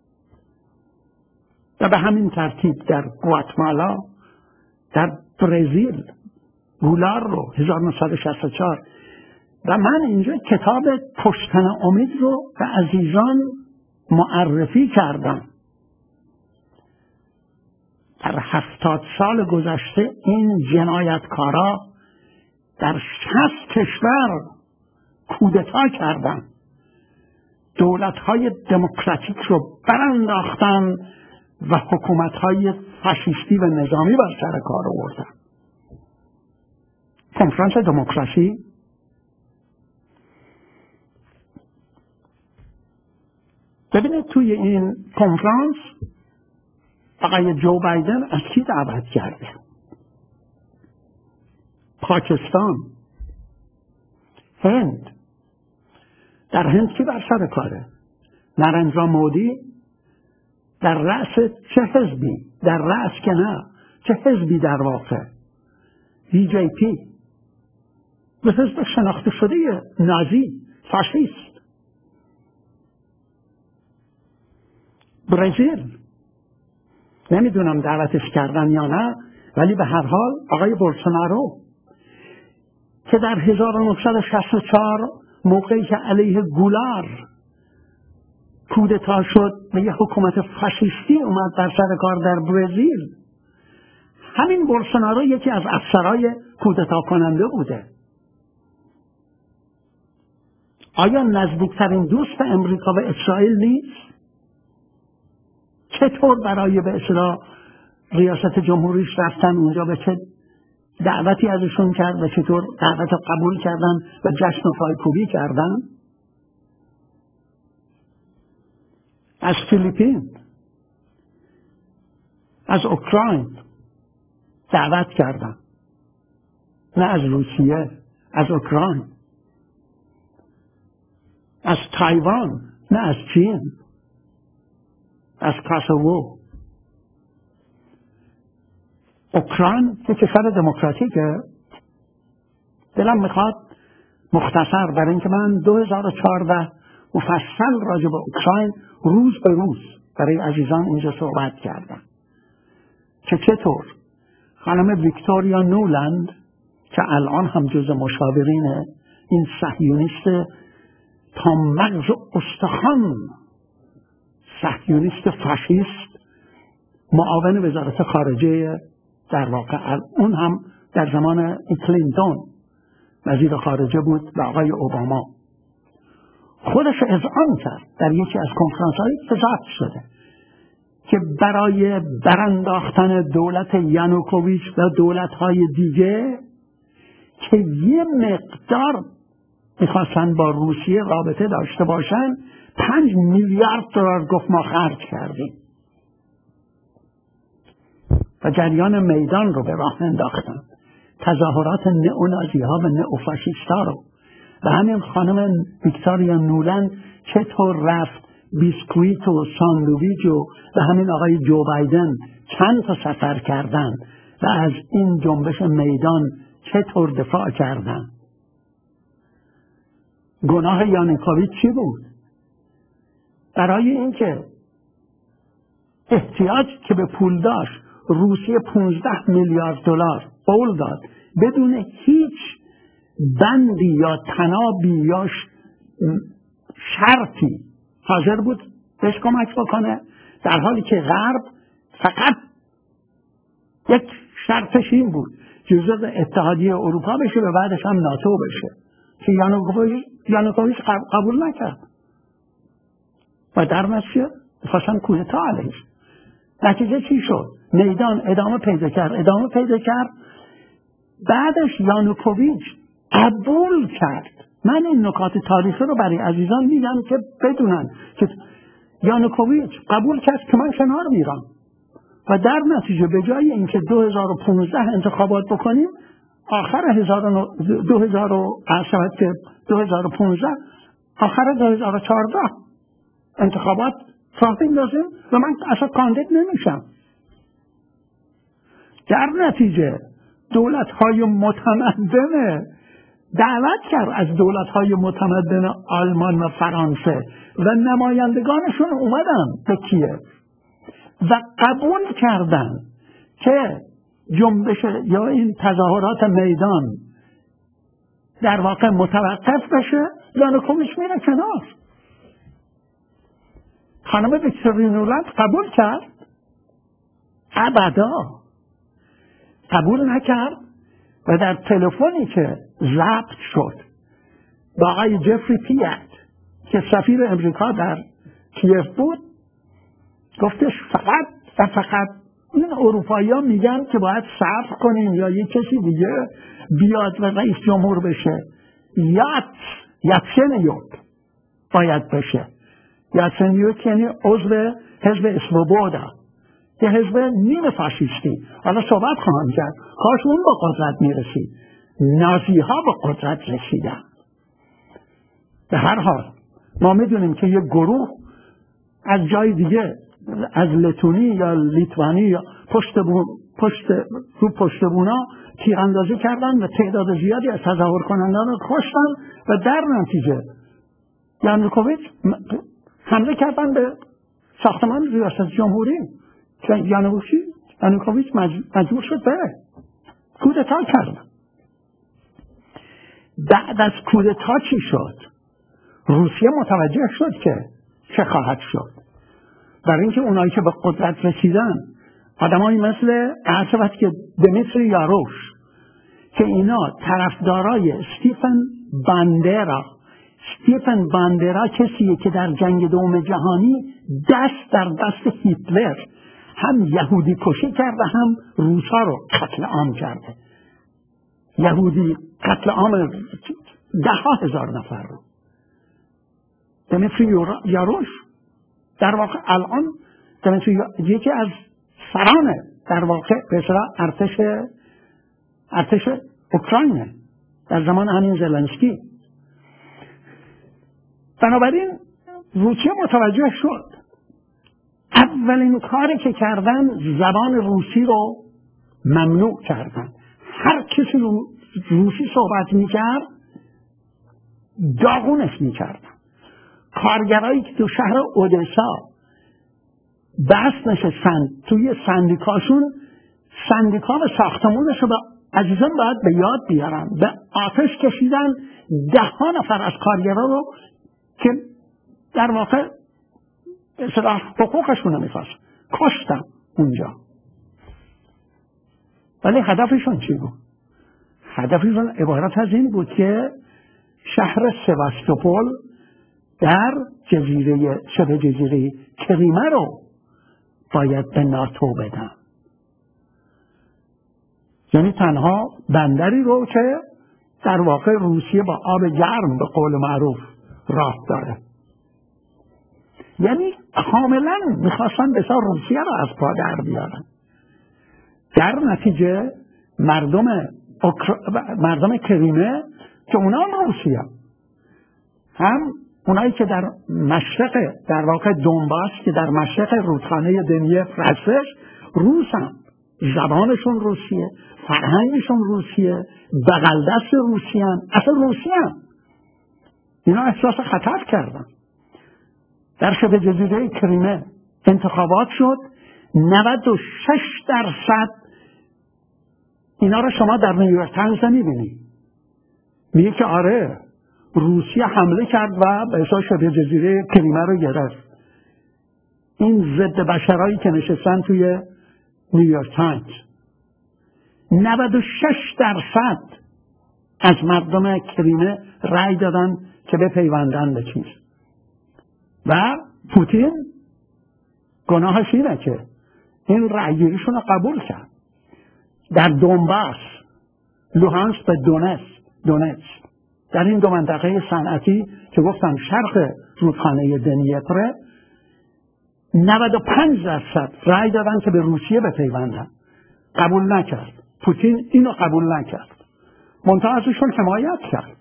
و به همین ترتیب در گواتمالا، در برزیل، گولار رو هزار و نهصد و شصت و چهار. و من اینجا کتاب کشتن امید رو به عزیزان معرفی کردم. در هفتاد سال گذشته این جنایتکارا در شصت کشور کودتا کردن، دولت‌های دموکراتیک رو برانداختن و حکومت‌های فاشیستی و نظامی بر سر کار آوردن. کنفرانس دموکراسی ببینید توی این کنفرانس آقای جو بایدن از کی دعوت کرده؟ پاکستان، هند. در هند کی بر سر کاره؟ نرندرا مودی در رأس چه حزبی؟ در رأس که نه، چه حزبی در واقع؟ بی جی پی، به حزب شناخته شده نازی، فاشیست. برزیل نمیدونم دعوتش کردن یا نه، ولی به هر حال آقای بولسونارو. که در هزار و نهصد و شصت و چهار موقعی که علیه گولار کودتا شد و یه حکومت فاشیستی اومد در سر کار در برزیل، همین بولسونارو یکی از افسرهای کودتا کننده بوده. آیا نزدیکترین دوست امریکا و اسرائیل نیست؟ چطور برای به اصطلاح ریاست جمهوریش رفتن اونجا و چه دعوتی ازشون کرد و چطور دعوت رو قبول کردن و جشن و پایکوبی کردن؟ از فیلیپین، از اوکراین دعوت کردن، نه از روسیه، از اوکراین، از تایوان، نه از چین، از کاسوو. اوکراین که کشور دموکراتیکه، دلم میخواد مختصر برای اینکه من دو هزار و چهارده مفصل راجع به اوکراین روز به روز برای عزیزان اینجا صحبت کردم که چطور خانم ویکتوریا نولند که الان هم جز مشاورین این صهیونیست تا مغز استخوان صهیونیست فاشیست، معاون وزارت خارجه در واقع اون هم در زمان کلینتون وزیر خارجه بود و آقای اوباما، خودش اذعان کرد در یکی از کنفرانس‌های که ضبط شده که برای برانداختن دولت یانوکوویچ و دولت‌های دیگه که یه مقدار میخواستن با روسیه رابطه داشته باشن، پنج میلیارد دلار گفت ما خرج کردیم و جریان میدان رو به راه انداختن، تظاهرات نئونازی ها و نئوفاشیست ها رو. و همین خانم ویکتوریا نولند چطور رفت بیسکویت و ساندویچ و و همین آقای جو بایدن چند تا سفر کردن و از این جنبش میدان چطور دفاع کردن. گناه یانوکوویچ چی بود؟ برای اینکه احتیاج که به پول داشت روسیه پانزده میلیارد دلار قول داد بدون هیچ بندی یا تنابی یا شرطی حاضر بود بهش کمک بکنه، در حالی که غرب فقط یک شرطش این بود جزء اتحادیه اروپا بشه و بعدش هم ناتو بشه که یانوکوویچ یانوکوویچ قبول نکرد و در نتیجه خواستن کودتا علیهش. نتیجه چی شد؟ میدان ادامه پیدا کرد ادامه پیدا کرد بعدش یانوکوویچ قبول کرد. من این نکات تاریخی رو برای عزیزان میگم که بدونن که یانوکوویچ قبول کرد که من کنار میرم و در نتیجه به جای اینکه دو هزار و پانزده انتخابات بکنیم آخر دو هزار و پانزده آخر دو هزار و چهارده انتخابات راه بندازیم و من اصلا کاندید نمیشم. در نتیجه دولت‌های متمدن دعوت کرد از دولت‌های متمدن آلمان و فرانسه و نمایندگانشون اومدن به کیف و قبول کردن که جنبش یا این تظاهرات میدان در واقع متوقف بشه. یانوکوویچ میره کنار. خانم ویکتوریا نولند قبول کرد؟ ابدا قبول نکرد و در تلفنی که ضبط شد با آقای جفری پیت که سفیر امریکا در کیف بود گفتش فقط و فقط این اروپایی ها میگن که باید صبر کنیم یا یک کسی دیگه بیاد و رئیس جمهور بشه. یاد یاتسنیوک باید بشه. یاتسنیوک یعنی عضو حزب اسوبودا که حزب نیمه فاشیستی. حالا صحبت خواهم کرد کاش اون با قدرت میرسید. نازی ها با قدرت رسیدن. به هر حال ما میدونیم که یک گروه از جای دیگه از لتونی یا لیتوانی یا پشت بون پشت رو پشت بونا تیراندازی کردن و تعداد زیادی از تظاهر کنندگان رو کشتن و در نتیجه یانوکوویچ حمله کردن به ساختمان ریاست جمهوری که یانوکوویچ مجبور شد بره کودتا کردن. بعد از کودتا چی شد؟ روسیه متوجه شد که چه خواهد شد. برای اینکه اونایی که به قدرت رسیدن آدمایی مثل عرض که دمیتری یاروش که اینا طرفدارای استیفن باندرا استیفن باندرا کسیه که در جنگ دوم جهانی دست در دست هیتلر هم یهودی کشی کرده هم روسا رو قتل عام کرده. یهودی قتل عام ده ها هزار نفر رو. دمیتری یاروش در واقع الان دمیتری یکی از سران در واقع به اصطلاح ارتش ارتش اوکراینه در زمان همین زلنسکی. بنابراین روسیه متوجه شد. اولین کاری که کردن زبان روسی رو ممنوع کردن. هر کسی رو روسی صحبت میکرد داغونش میکردن. کارگرایی که تو شهر اودسا بس نشستن توی سندیکاشون، سندیکا و ساختمونش رو عزیزان باید به یاد بیارن، به آتش کشیدن ده ها نفر از کارگرا رو که در واقع اصلاح حقوقشون رو میخواست کشتن اونجا. ولی هدفشون چی بود؟ هدفشون عبارت از این بود که شهر سواستوپول در جزیره شبه جزیره کریمه رو باید به ناتو بدن. یعنی تنها بندری رو که در واقع روسیه با آب گرم به قول معروف راه داره. یعنی کاملا میخواستن بسیار روسیه رو از پا در بیارن. در نتیجه مردم اکر... مردم کریمه که اونا هم روسیه، هم اونایی که در مشرق در واقع دونباس که در مشرق رودخانه دنیپر هستش روس هم، زبانشون روسیه، فرهنگشون روسیه، بغل دست روسیه هم، اصلا روسیه هم. اینا احساس خطر کردن. در شبه جزیره کریمه انتخابات شد، نود و شش درصد اینا رو شما در نیویورک تایمز میبینی میگه که آره روسیه حمله کرد و به اساس شبه جزیره کریمه رو گرفت. این ضد بشرایی که نشستن توی نیویورک تایمز، نود و شش درصد از مردم کریمه رأی دادن که بپیوندن به چیز. و پوتین گناهش اینه که این رأیگیریشون رو قبول کرد. در دونباس، لوهانسک و دونتسک دونتسک در این دو منطقه صنعتی که گفتم شرق رودخانه دنیپر، نود و پنج درصد رأی دادن که به روسیه بپیوندن. قبول نکرد. پوتین اینو قبول نکرد. منتها ازشون حمایت کرد.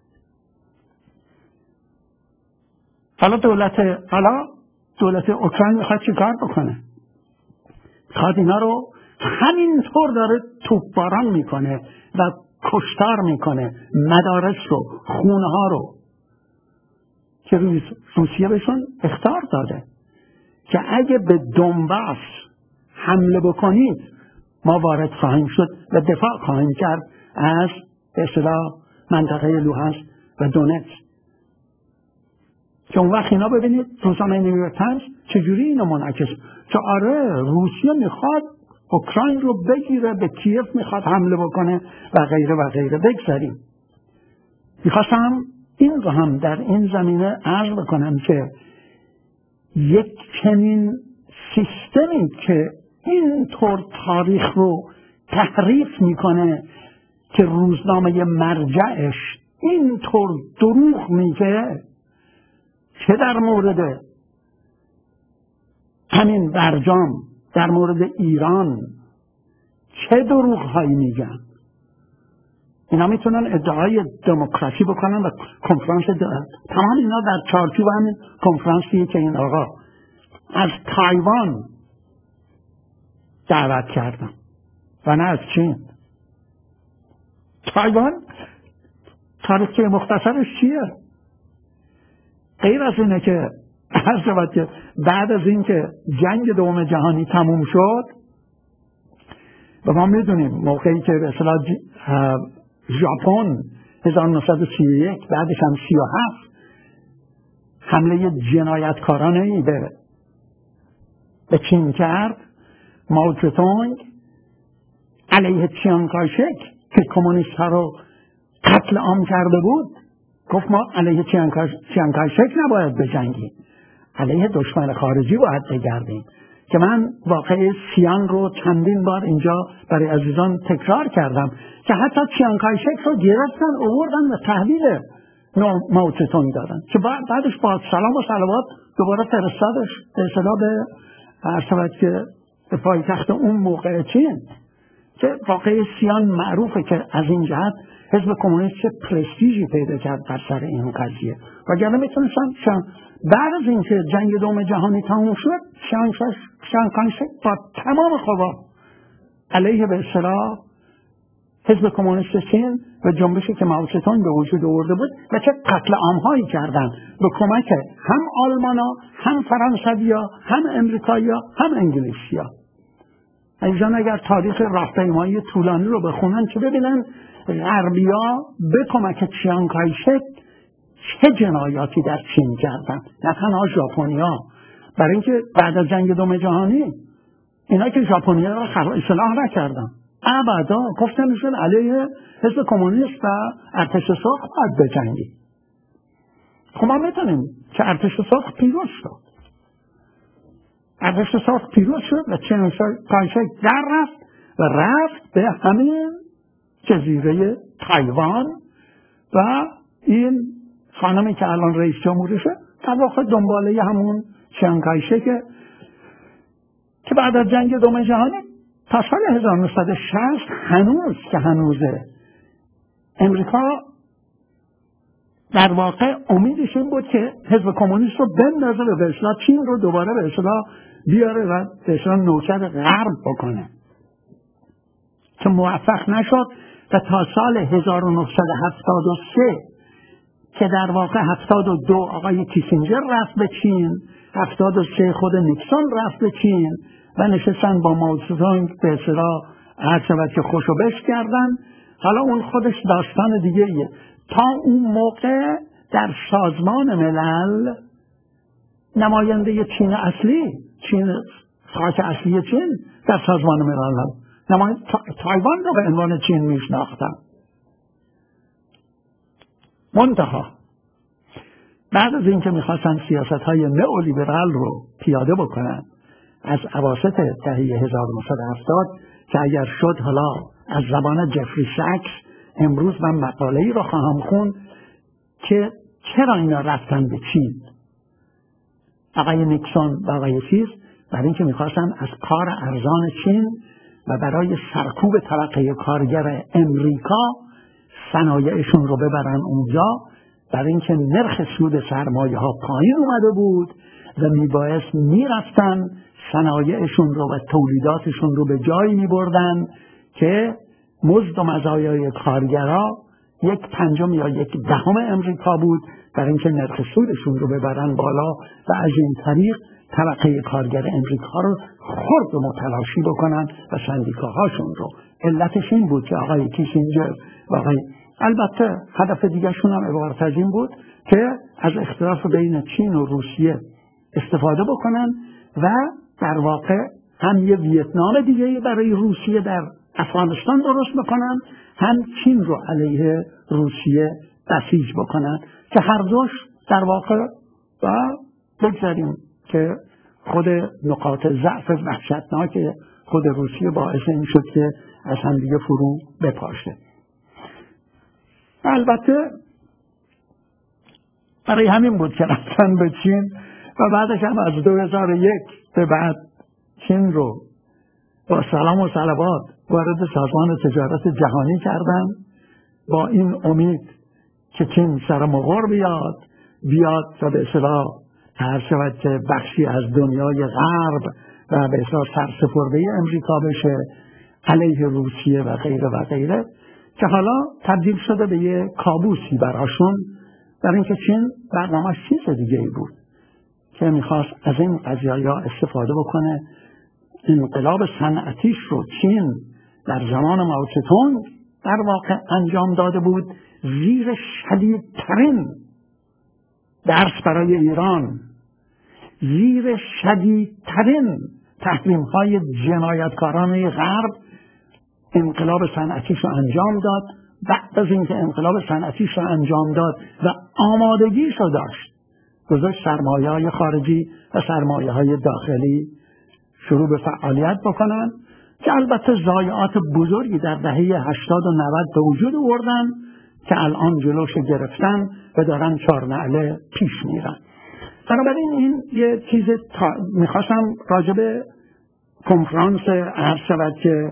حالا دولت حالا دولت اوکراین میخواد چی کار بکنه؟ میخواد اینا رو همینطور داره توپباران میکنه و کشتار میکنه، مدارس رو، خونه ها رو، که روسیه بهشون اخطار داده که اگه به دونباس حمله بکنید ما وارد خواهیم شد و دفاع خواهیم کرد از به اصطلاح منطقه لوهانسک و دونتسک. که اون وقت اینا ببینید روزنامه نیویورک تایمز چجوری اینو منعکس، که آره روسیه میخواد اوکراین رو بگیره، به کیف میخواد حمله بکنه و غیره و غیره. بگذاریم. میخواستم این رو هم در این زمینه عرض بکنم که یک چنین سیستمی که اینطور تاریخ رو تحریف میکنه که روزنامه مرجعش اینطور دروغ میگه، چه در مورد همین برجام، در مورد ایران چه دروغ هایی میگن. اینا میتونن ادعای دموکراسی بکنن و کنفرانس تمام اینا در چارچوب همین کنفرانسیه که این آقا از تایوان دعوت کردن و نه از چین. تایوان تاریخچه مختصرش چیه؟ غیر از اینه که عرض که بعد از این که جنگ دوم جهانی تموم شد و ما میدونیم موقعی که به اصطلاح ژاپن هزار و نهصد و سی و یک بعدش هم سی و هفت حمله جنایتکارانه ای به به چین کرد، مائو تزه‌تونگ علیه چیانگ کایشک که کمونیست ها رو قتل عام کرده بود گفت ما علیه چیانگ کایشک نباید بجنگیم، علیه دشمن خارجی باید بگردیم. که من واقعه سیان رو چندین بار اینجا برای عزیزان تکرار کردم که حتی چیانگ کایشک رو گرفتن آوردن و تحویل مائو تزه‌تونگ دادن که بعدش با سلام و صلوات دوباره فرستادش به اصطلاح به هر شود که به پایتخت اون موقع چین. که واقعه سیان معروفه که از این جهت حزب کمونیست چه پرستیژی پیدا کرد بر سر این قضیه. وگرنه میتونستن بعد از اینکه جنگ دوم جهانی تموم شد چیانگ کایشک با تمام قوا علیه به اصطلاح حزب کمونیست چین و جنبشی که مائو تزه‌تونگ به وجود آورده بود و چه قتل عام‌هایی کردن به کمک هم آلمانا، هم فرانسویا، هم امریکایی‌ها، هم انگلیسی‌ها. ایشان اگر تاریخ راهپیمایی طولانی رو بخونن که ببینن غربی‌ها به کمک چیانگ کایشک چه جنایاتی در چین کردن، نه تنها ژاپنی‌ها. برای اینکه بعد از جنگ دوم جهانی اینا که ژاپنی‌ها را اصلاح نکردن، ابدا گفتن میشون علیه حزب کمونیست و ارتش سرخ باید بجنگی. خب ما میتونیم که ارتش سرخ پیروز شد، ارتش سرخ پیروز شد و چیانگ کایشک در رفت و رفت به همین جزیره تایوان و این خانمی که الان رئیس جمهورشه در واقع دنباله همون چیانگ کایشک که بعد از جنگ دوم جهانی تا سال هزار و نهصد و شصت هنوز که هنوزه امریکا در واقع امیدش این بود که حزب کمونیست رو بندازه و به اصطلاح چین رو دوباره به اصطلاح بیاره و به اصطلاح نوکر غرب بکنه که موفق نشد و تا سال هزار و نهصد و هفتاد و سه که در واقع هفتاد و دو آقای کیسینجر رفت به چین، هفتاد و سه خود نیکسون رفت به چین و نشستن با مائو تزه‌تونگ به اصطلاح هر شود که خوشو بش کردن. حالا اون خودش داستان دیگه ایه. تا اون موقع در سازمان ملل نماینده چین اصلی، چین خاک اصلی چین در سازمان ملل نماینده تایوان رو به عنوان چین میشناختن. منتها بعد از اینکه میخواستن سیاست‌های نئولیبرال رو پیاده بکنن از اواسط دهه هزار و نهصد و هفتاد که اگر شد حالا از زبان جفری ساکس امروز من مقاله‌ای رو خواهم خوند که چرا اینا رفتن به چین. آقای نیکسون و آقای چیز برای اینکه میخواستن از کار ارزان چین و برای سرکوب طبقه کارگر امریکا صنایعشون رو ببرن اونجا، برای اینکه نرخ سود سرمایه ها پایین اومده بود و میبایست میرفتن صنایعشون رو و تولیداتشون رو به جایی میبردن که مزد و مزایای کارگرها یک پنجم یا یک دهم امریکا بود، برای اینکه نرخ سودشون رو ببرن بالا و از این طریق طبقه کارگر امریکا رو خرد و متلاشی بکنن و سندیکاهاشون رو. علتش این بود که آقای کیسینجر و آقای البته هدف دیگه شون هم عبارت از این بود که از اختلاف بین چین و روسیه استفاده بکنن و در واقع هم یه ویتنام دیگه برای روسیه در افغانستان درست بکنن، هم چین رو علیه روسیه بسیج بکنن که هر دوش در واقع و بگذاریم که خود نقاط ضعف وحشتناک خود روسیه باعث این شد که از هم دیگه فرو بپاشه. البته برای همین بود که رفتن به چین و بعدش هم از دو هزار و یک به بعد چین رو با سلام و صلوات وارد سازمان تجارت جهانی کردن با این امید که چین سر مغر بیاد بیاد و به اصطلاح هر شود که بخشی از دنیای غرب و به اصطلاح سرسپرده امریکا بشه علیه روسیه و غیره و غیره، که حالا تبدیل شده به یه کابوسی براشون، برای اینکه چین برنامه‌اش چیز دیگه ای بود که میخواست از این قضیه‌ها استفاده بکنه. انقلاب صنعتیش رو چین در زمان مائو تزه‌تونگ در واقع انجام داده بود زیر شدیدترین درس برای ایران، زیر شدیدترین تحریم‌های جنایتکارانه غرب انقلاب صنعتیش رو انجام داد. بعد از اینکه انقلاب صنعتیش رو انجام داد و آمادگیش رو داشت، گذاشت سرمایه‌های خارجی و سرمایه‌های داخلی شروع به فعالیت بکنن که البته ضایعات بزرگی در دهه هشتاد و نود به وجود آوردن که الان جلوش گرفتن و دارن چهار نعله پیش میرن. بنابراین این یه چیز تا... میخواستم راجع به کنفرانس عرض شود که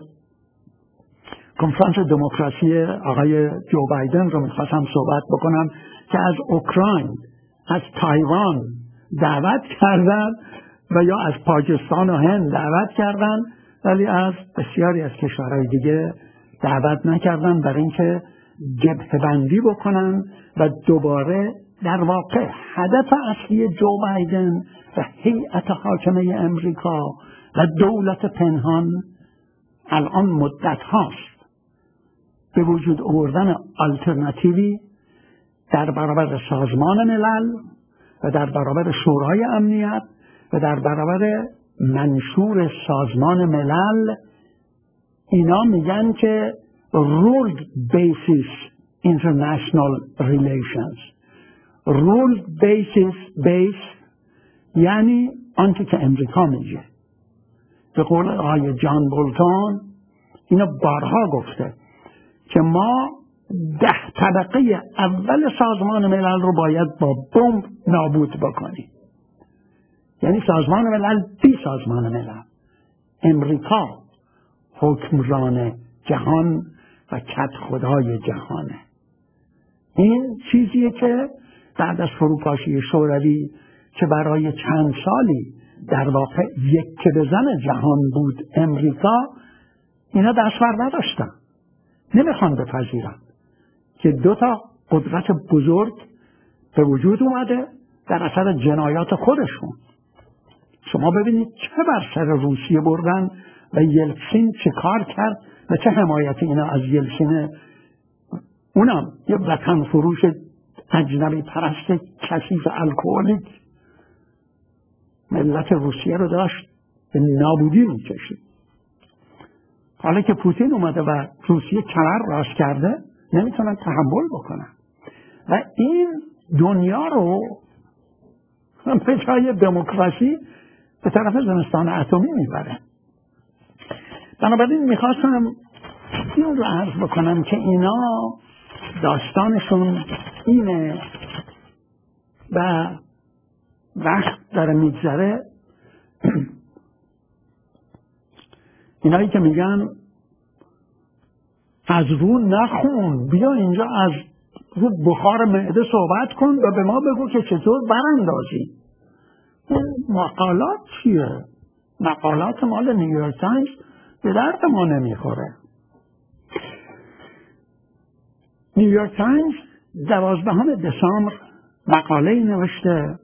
کنفرانس دموکراسی آقای جو بایدن رو میخواستم صحبت بکنم که از اوکراین، از تایوان دعوت کردن و یا از پاکستان و هند دعوت کردن، ولی از بسیاری از کشورهای دیگه دعوت نکردن برای اینکه جبهه بندی بکنن و دوباره در واقع هدف اصلی جو بایدن و هیئت حاکمه امریکا و دولت پنهان الان مدت هاست به وجود آوردن آلترناتیوی در برابر سازمان ملل و در برابر شورای امنیت و در برابر منشور سازمان ملل. اینا میگن که ruled basis international relations. ruled basis base یعنی آنچه که امریکا میگه. به قول آقای جان بولتون اینا بارها گفته که ما ده طبقه اول سازمان ملل رو باید با بمب نابود بکنیم. یعنی سازمان ملل بی سازمان ملل، امریکا حکمران جهان و کد خدای جهانه. این چیزیه که بعد از فروپاشی شوروی که برای چند سالی در واقع یک بزن جهان بود امریکا، اینا دست بر نداشتن، نمیخوان بپذیرن که دو تا قدرت بزرگ به وجود اومده در اثر جنایات خودشون. شما ببینید چه بر سر روسیه بردن و یلتسین چه کار کرد و چه حمایت اینا از یلتسین، اونم یه وطن فروش اجنبی پرست کثیف الکلیک ملت روسیه رو داشت به نابودی میکشید. حالا که پوتین اومده و روسیه کمر راست کرده نمیتونن تحمل بکنن و این دنیا رو به جای دموکراسی به طرف زمستان اتمی میبره. بنابراین میخواستم این رو عرض بکنم که اینا داستانشون اینه و وقت داره میگذره. اینایی که میگن از رو نخون، بیا اینجا از رو بخار معده صحبت کن و به ما بگو که چطور براندازی. این مقالات چیه؟ مقالات مال نیویورک تایمز به درد ما نمیخوره. نیویورک تایمز دوازدهم دسامبر مقاله نوشته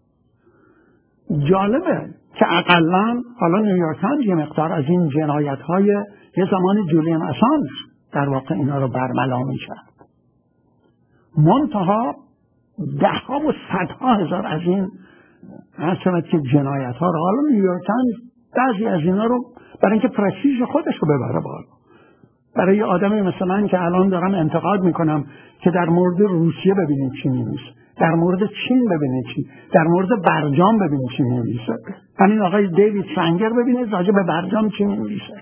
جالبه که اقلن حالا نیویورک تایمز یه مقدار از این جنایت های یه زمان جولیان اسانج در واقع اینا رو برملا میکرد، منتها ده ها و صدها هزار از این هرچند که جنایت ها رو حالا نیویورک تایمز بعضی از اینا رو برای اینکه پرستیژ خودش رو ببره بالا، برای آدمی مثلا که الان دارم انتقاد میکنم که در مورد روسیه ببینید چی می‌نویسه، در مورد چین ببینید چی، در مورد برجام ببینید چی می‌نویسه، همین آقای دیوید سنگر ببینید راجع به برجام چی می‌نویسه.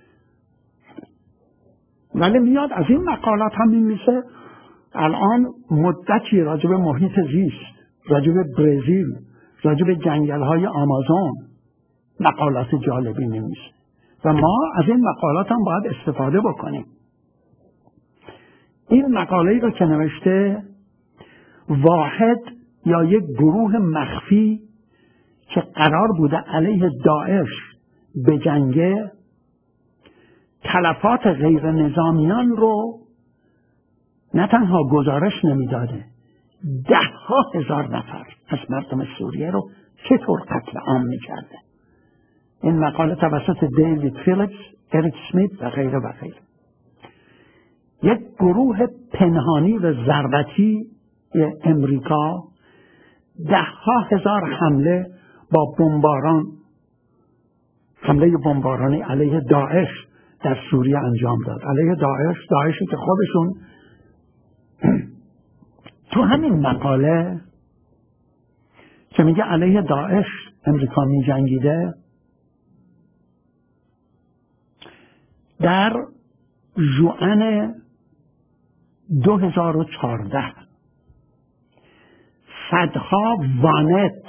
ولی میاد از این مقالات هم می‌نویسه الان مدتی راجع به محیط زیست، راجع به برزیل، راجع به جنگل‌های آمازون مقالات جالبی می‌نویسه و ما از این مقالات هم باید استفاده بکنیم. این مقاله‌ای رو که نوشته واحد یا یک گروه مخفی که قرار بوده علیه داعش به جنگه، تلفات غیر نظامیان رو نه تنها گزارش نمیداده، ده ها هزار نفر از مردم سوریه رو چطور قتل عام میکرده. این مقاله توسط دیوید فیلیپس، اریک سمیت و غیره و غیره. یک گروه پنهانی و ضربتی امریکا ده ها هزار حمله با بمباران حمله بمبارانی علیه داعش در سوریه انجام داد. علیه داعش داعشی که خودشون تو همین مقاله که میگه علیه داعش امریکا می جنگیده، در ژوئن دو هزار و چهارده صدها وانت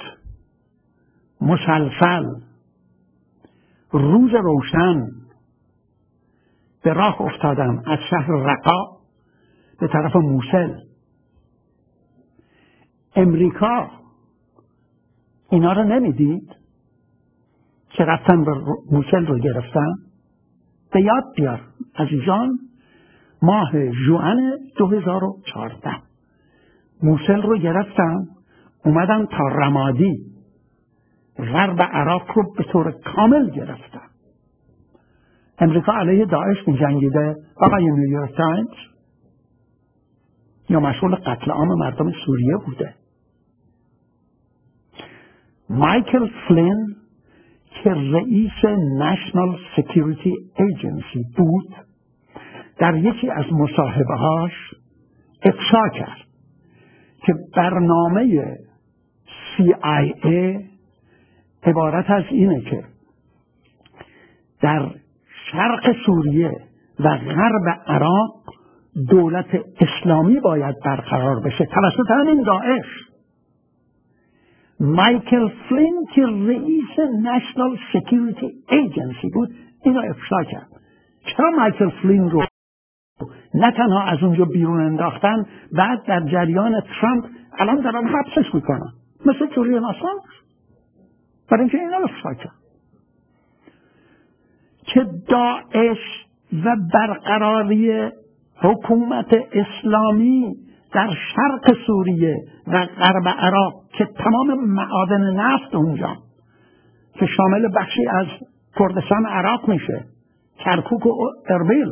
مسلسل روز روشن به راه افتادن از شهر رقا به طرف موسل. امریکا اینا رو نمیدید که رفتن به موسل رو گرفتن؟ به یاد بیار عزیزان، ماه ژوئن دو هزار و چهارده موسل رو گرفتن، اومدن تا رمادی غرب عراق رو به طور کامل گرفتن. امریکا علیه داعش می جنگیده آقای نیویورک تایمز، یا مسئول قتل عام مردم سوریه بوده؟ مایکل فلین که رئیس نشنال سکیوریتی ایجنسی بود در یکی از مصاحبه هاش افشا کرد که برنامه سی آی ای عبارت از اینه که در شرق سوریه و غرب عراق دولت اسلامی باید برقرار بشه توسط همین داعش. مایکل فلین که رئیس نشنال سکیوریتی ایجنسی بود اینو افشا کرد. چرا مایکل فلین رو نه تنها از اونجا بیرون انداختن، بعد در جریان ترامپ الان دارن حبسش میکنن مثل جولیان آسانج؟ برای اینکه اینا رو افشا کرد که داعش و برقراری حکومت اسلامی در شرق سوریه و غرب عراق که تمام معادن نفت اونجا که شامل بخشی از کردستان عراق میشه، کرکوک و اربیل،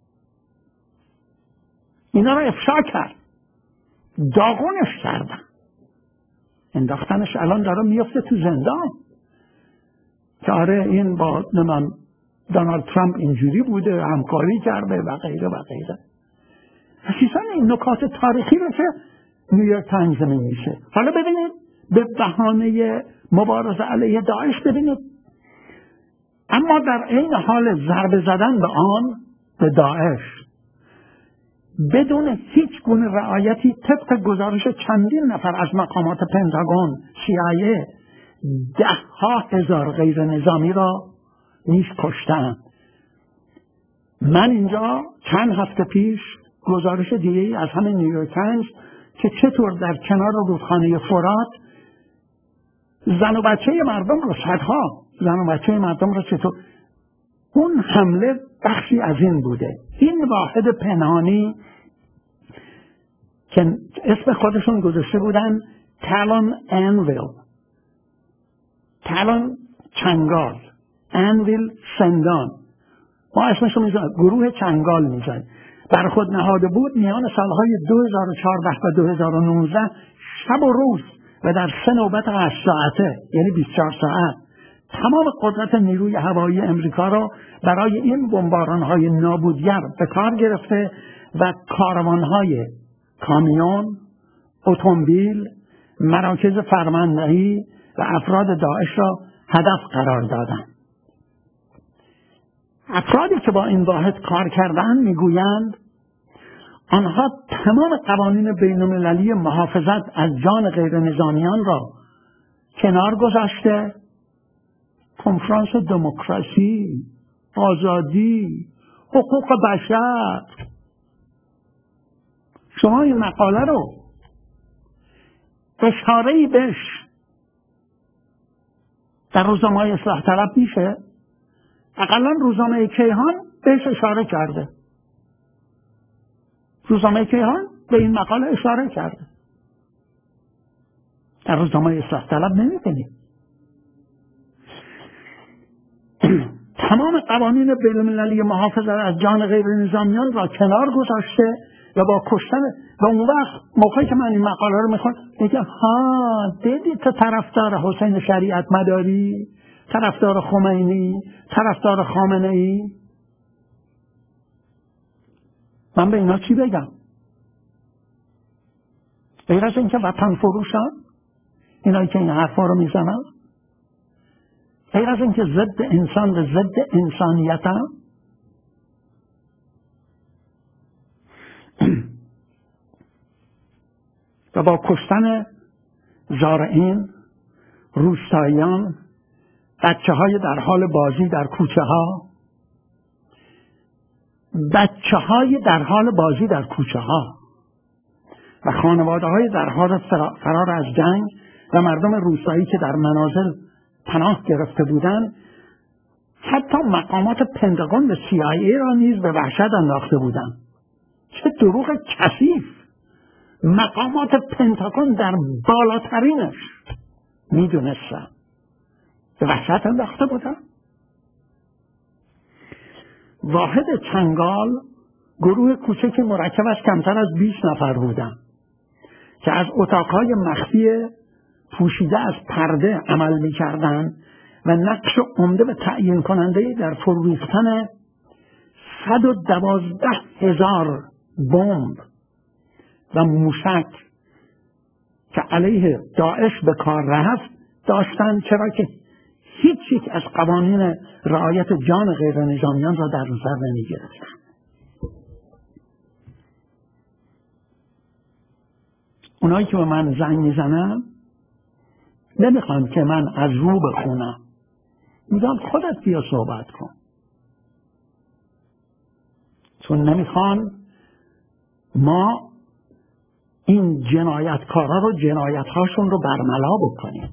اینا رو افشا کرد، داغونش کردن، انداختنش. الان داره میفته تو زندان که آره این با نمان دونالد ترامپ اینجوری بوده، همکاری کرده و غیره و غیره. حسیثان این نکات تاریخی رو که نیویورک تایمز می‌نویسه. حالا ببینید به بهانه مبارزه علیه داعش ببینید، اما در این حال ضربه زدن به آن به داعش بدون هیچ گونه رعایتی طبق گزارش چندین نفر از مقامات پنتاگون، سی آی ای، ده ها هزار غیر نظامی را نیز کشتن. من اینجا چند هفته پیش گزارش دیگه از همین نیویورک تایمز که چطور در کنار رودخانه فرات زن و بچه مردم رو، صدها زن و بچه مردم رو، چطور اون حمله بخشی از این بوده. این واحد پنهانی که اسم خودشون گذاشته بودن تالون انویل، تالون چنگال، انویل سندان، ما اسمشو میذاریم گروه چنگال میذاریم، بر خود نهاده بود میان سالهای دو هزار و چهارده و دو هزار و نوزده شب و روز و در سه نوبت هشت ساعته یعنی بیست و چهار ساعت تمام قدرت نیروی هوایی امریکا را برای این بمباران‌های نابودگر به کار گرفته و کاروان‌های کامیون، اتومبیل، مراکز فرماندهی و افراد داعش را هدف قرار دادند. افرادی که با این واحد کار کردن میگویند آنها تمام قوانین بین‌المللی محافظت از جان غیر نظامیان را کنار گذاشته، کنفرانس دموکراسی، آزادی، حقوق بشر. شما این مقاله رو اشاره‌ای بهش در روزنامه‌های اصلاح طلب میشه؟ اقلا روزنامه کیهان بهش اشاره کرده. روزنامه کیهان به این مقاله اشاره کرده. در روزنامه اصلاح طلب نمی‌بینید. تمام قوانین بین‌المللی محافظت از جان غیر نظامیان را کنار گذاشته و با کشتن و اون وقت موقعی که من این مقاله رو میخونم میگم ها دیدی تو طرفدار حسین شریعت مداری، طرفدار خمینی، طرفدار خامنه ای. من به اینا چی بگم؟ غیر از اینکه وطن فروشن اینایی که این حرفا رو میزنن، غیر از اینکه ضد انسان و ضد انسانیتن، و با کشتن زارعین، روستاییان، بچه های در حال بازی در کوچه ها، بچه های در حال بازی در کوچه ها و خانواده های در حال فرار از جنگ و مردم روستایی که در منازل پناه گرفته بودند، حتی مقامات پنتاگون و سی آی ای را نیز به وحشت انداخته بودند. چه دروغ کثیف! مقامات پنتاگون در بالاترینش میدونستن، به وحشت انداخته بودن. واحد چنگال گروه کوچکی مرکب از کمتر از بیست نفر بودن که از اتاقهای مخفی پوشیده از پرده عمل میکردند و نقش عمده و تعیین کننده در فروریختن صد و دوازده هزار بمب و موشک که علیه داعش به کار رفت داشتند، چرا که هیچ یک از قوانین رعایت جان غیر نظامیان را در نظر نمی گرفتند. اونایی که به من زنگ میزنن نمیخوان که من از رو بخونم، میگم خودت بیا صحبت کن، چون نمیخوان ما این جنایتکارا رو جنایتهاشون رو برملا بکنیم.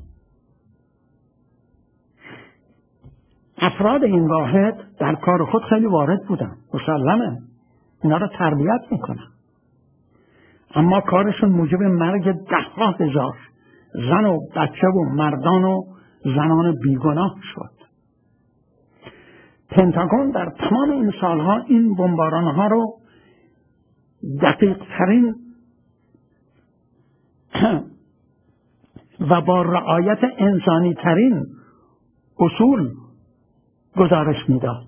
افراد این واحد در کار خود خیلی وارد بودن، مسلمه اینا رو تربیت میکنن، اما کارشون موجب مرگ ده ها هزار زن و بچه و مردان و زنان بیگناه شد. پنتاگون در تمام این سالها این بمبارانها رو دقیق ترین و با رعایت انسانی ترین اصول گزارش میداد.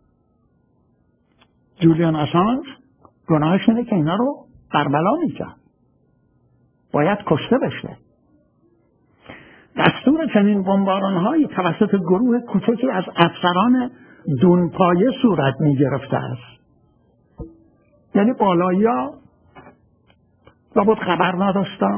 جولیان آسانج گناهش اینه که اینا رو بربلا میکرد، باید کشته بشه. دستور چنین بمباران‌هایی توسط گروه کوچکی از افسران دونپایه صورت میگرفته است. یعنی بالایی‌ها لابد خبر نداشتن.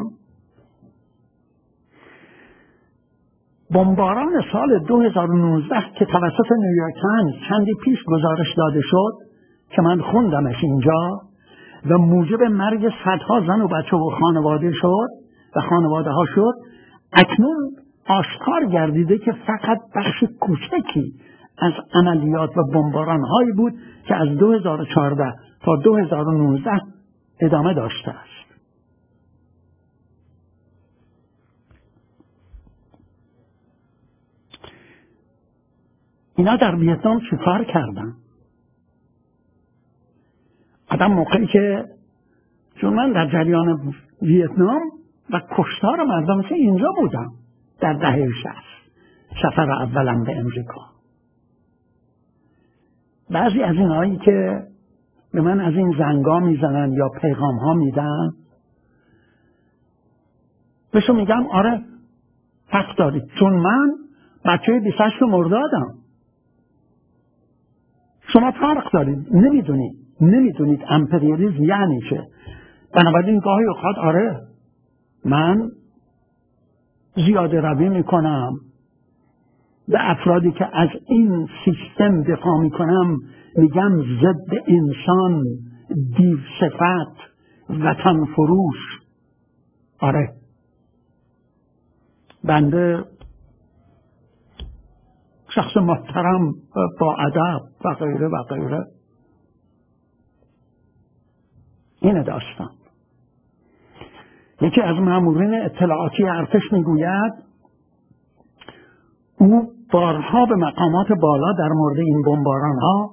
بمباران سال دو هزار و نوزده که توسط نیویورک تایمز چندی پیش گزارش داده شد که من خوندمش اینجا و موجب مرگ صدها زن و بچه و خانواده شد و خانواده ها شد، اکنون آشکار گردیده که فقط بخش کوچکی از عملیات و بمباران هایی بود که از دو هزار و چهارده تا دو هزار و نوزده ادامه داشته است. اینا در ویتنام چیکار کردن؟ آدم موقعی که چون من در جریان ویتنام و کشتار مردم مثل اینجا بودم در دهه شصت، سفر اولم به امریکا. بعضی از اینهایی که به من از این زنگا میزنن یا پیغام ها میدن، بهشون میگم آره حق دارید، چون من بچه بیست و هشت مردادم. شما فرق دارید، نمیدونید نمیدونید امپریالیسم یعنی چه. بنابراین گاهی اوقات آره من زیاده روی میکنم، به افرادی که از این سیستم دفاع میکنم میگم ضد انسان، دیو صفت، وطن فروش. آره بنده شخص محترم با ادب و غیره و غیره. اینه داستان. یکی از مامورین اطلاعاتی ارتش میگوید او بارها به مقامات بالا در مورد این بمباران ها،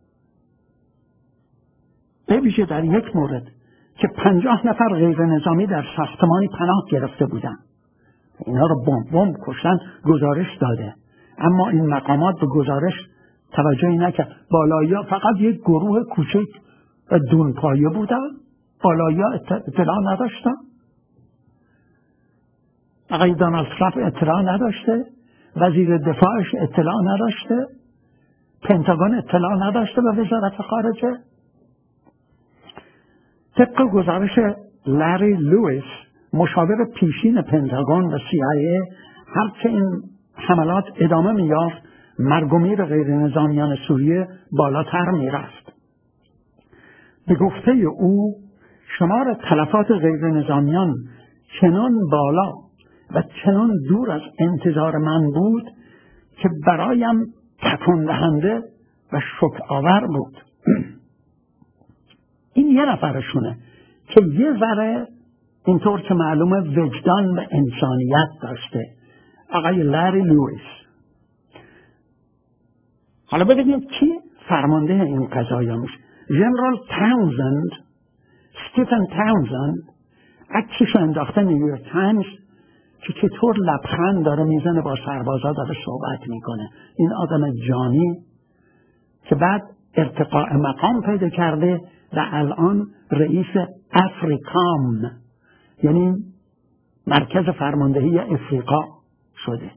به ویژه در یک مورد که پنجاه نفر غیر نظامی در ساختمانی پناه گرفته بودند، اینا رو بمب بمب کشتن، گزارش داده. اما این مقامات به گزارش توجهی نکرد. بالایی‌ها فقط یک گروه کوچک و دونپایه بودن، بالایی‌ها اطلاع نداشتن. آقای دونالد ترامپ اطلاع نداشته، وزیر دفاعش اطلاع نداشته، پنتاگون اطلاع نداشته و وزارت خارجه. طبق گزارش لری لوئیس، مشاور پیشین پنتاگون و سی آی ای، هرچه این حملات ادامه می‌یافت، مرگ و میر غیر نظامیان سوریه بالاتر می‌رفت. به گفته او، شمار تلفات غیر نظامیان چنان بالا و چنان دور از انتظار من بود که برایم تکان دهنده و شوک آور بود. این یه نفرشونه که یه ذره اینطور که معلومه وجدان و انسانیت داشته، آقای لری لوئیس. حالا ببینید کی فرمانده این قضایا میشه. ژنرال تاونزند، استیفن تاونزند، عکسش انداخته نیویورک تایمز که چطور لبخند داره میزنه، با سربازا داره صحبت میکنه. این آدم جانی که بعد ارتقاء مقام پیدا کرده و الان رئیس افریکام، یعنی مرکز فرماندهی افریقا شده.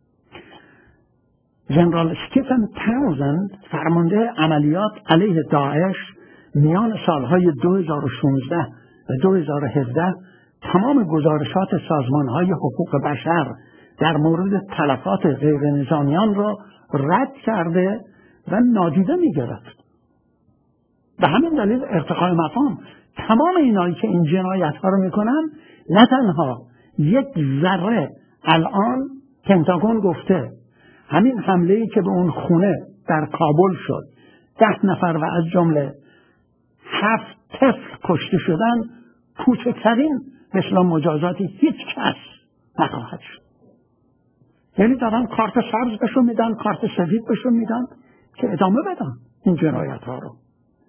ژنرال استیفن تاونزند، فرمانده عملیات علیه داعش میان سالهای دو هزار و شانزده و دو هزار و هفده، تمام گزارشات سازمانهای حقوق بشر در مورد تلفات غیر نظامیان را رد کرده و نادیده می‌گرفت. به همین دلیل ارتقاء مقام. تمام اینایی که این جنایت ها رو میکنن، نه تنها یک ذره، الان پنتاگون گفته همین حمله‌ای که به اون خونه در کابل شد، ده نفر و از جمله هفت طفل کشته شدن، کوچکترین مثلا مجازاتی هیچ کس نخواهد شد. یعنی دارن کارت سبز بهشون میدن، کارت سفید بهشون میدن که ادامه بدن این جنایت ها رو.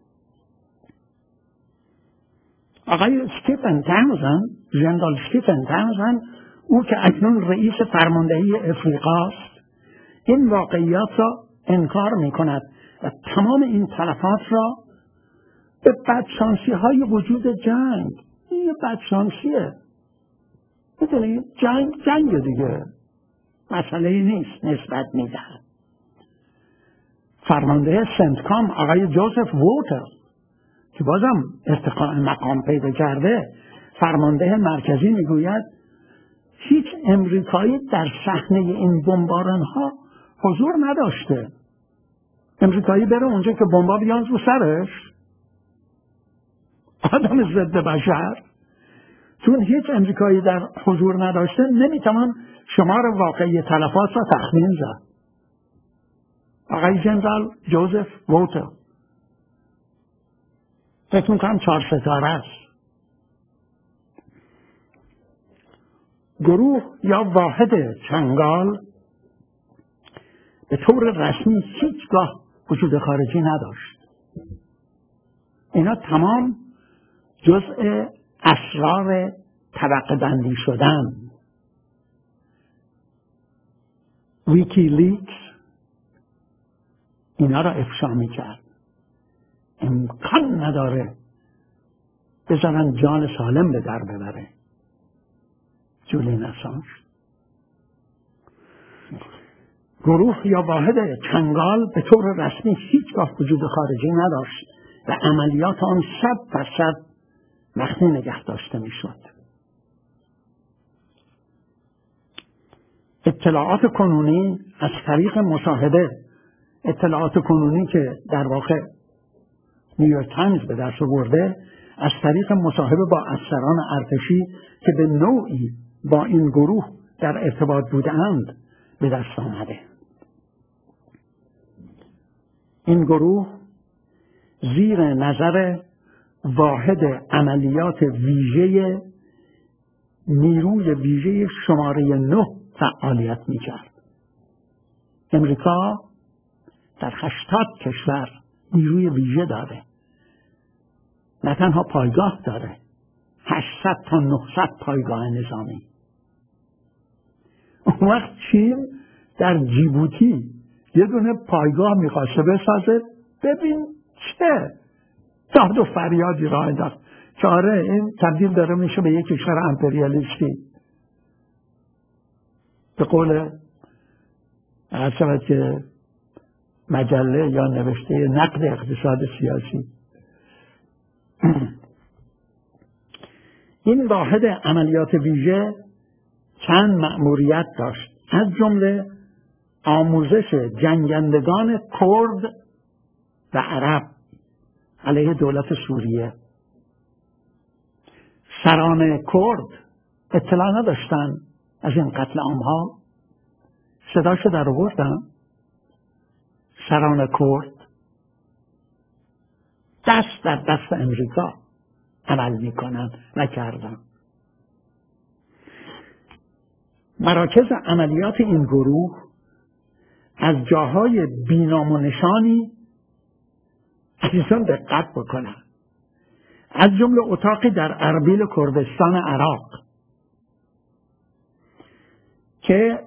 آقای استیفن تاونزند، ژنرال استیفن تاونزند، او که اکنون رئیس فرماندهی افریقاست، این واقعیات را انکار می کند و تمام این تلفات را به بدشانسی های وجود جنگ، این یه بدشانسیه. بدونید جنگ جنگ دیگه مسئله ای نیست، نسبت می دهد. فرمانده سنتکام آقای جوزف ووتر که بازم ارتقاء مقام پیدا کرده، فرمانده مرکزی، میگوید هیچ امریکایی در صحنه این بمباران ها حضور نداشته. امریکایی بره اونجا که بمبا بیان رو سرش، آدم ضد بشر، چون هیچ امریکایی در حضور نداشته نمیتوان شمار واقعی تلفات را تخمین زد. آقای جنرال جوزف ووتر فکر میکنم چهار ستاره است. گروه یا واحد چنگال به طور رسمی هیچگاه وجود خارجی نداشت. اینا تمام جزء اسرار طبقه بندی شدن. ویکی لیکس اینا را افشا میکرد. امکان نداره بذارن جان سالم به در ببره. جولین اسانژ. گروه یا واحد چنگال به طور رسمی هیچگاه وجود خارجی نداشت و عملیات آن صد درصد مخفی نگه داشته میشد. اطلاعات کنونی از طریق مشاهده، اطلاعات کنونی که در واقع نیویورک تایمز به دست آورده، از طریق مصاحبه با افسران ارتشی که به نوعی با این گروه در ارتباط بودند به دست آمده. این گروه زیر نظر واحد عملیات ویژه نیروی ویژه شماره نه فعالیت می‌کرد. امریکا در هشتاد کشور نیروی ویژه داره، نه تنها پایگاه داره، هشتصد تا نهصد پایگاه نظامی. اون وقت چین در جیبوتی یه دونه پایگاه میخواسته بسازه، ببین چه داد و فریادی راه انداخت که آره این تبدیل داره میشه به یک کشور امپریالیستی. به قول هر شود که مجله یا نوشته نقد اقتصاد سیاسی. این واحد عملیات ویژه چند مأموریت داشت، از جمله آموزش جنگندگان کرد و عرب علیه دولت سوریه. سران کرد اطلاع نداشتن از این قتل عامها، صداشو در آوردن. سران کرد دست در دست امریکا عمل میکنن و کردن. مراکز عملیات این گروه از جاهای بینام و نشانی عزیزان دقت بکنن، از جمله اتاقی در اربیل کردستان عراق که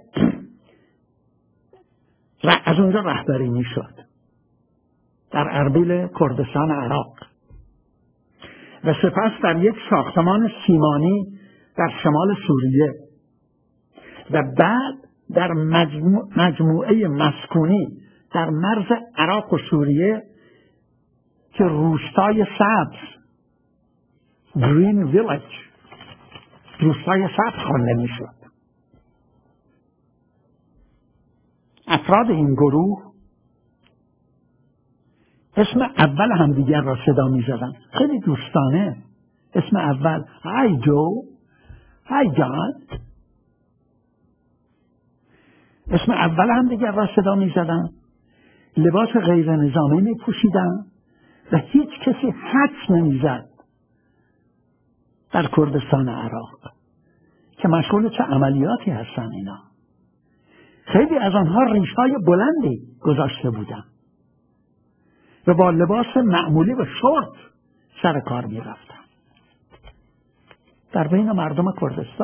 از اونجا رهبری میشد، در اربیل کردستان عراق، و سپس در یک ساختمان سیمانی در شمال سوریه و بعد در مجموع مجموعه مسکونی در مرز عراق و سوریه که روستای سبز، گرین ویلیج، روستای سبز خوانده میشد. افراد این گروه اسم اول همدیگر را صدا می زدن، خیلی دوستانه. اسم اول های جو، های جان. اسم اول همدیگر را صدا می زدن، لباس غیر نظامی می پوشیدن و هیچ کسی حدس نمی زد در کردستان عراق که مشغول چه عملیاتی هستن اینا. خیلی از آنها ریش‌های بلندی گذاشته بودن و با لباس معمولی و شورت سر کار می رفتن در بین مردم کردستان.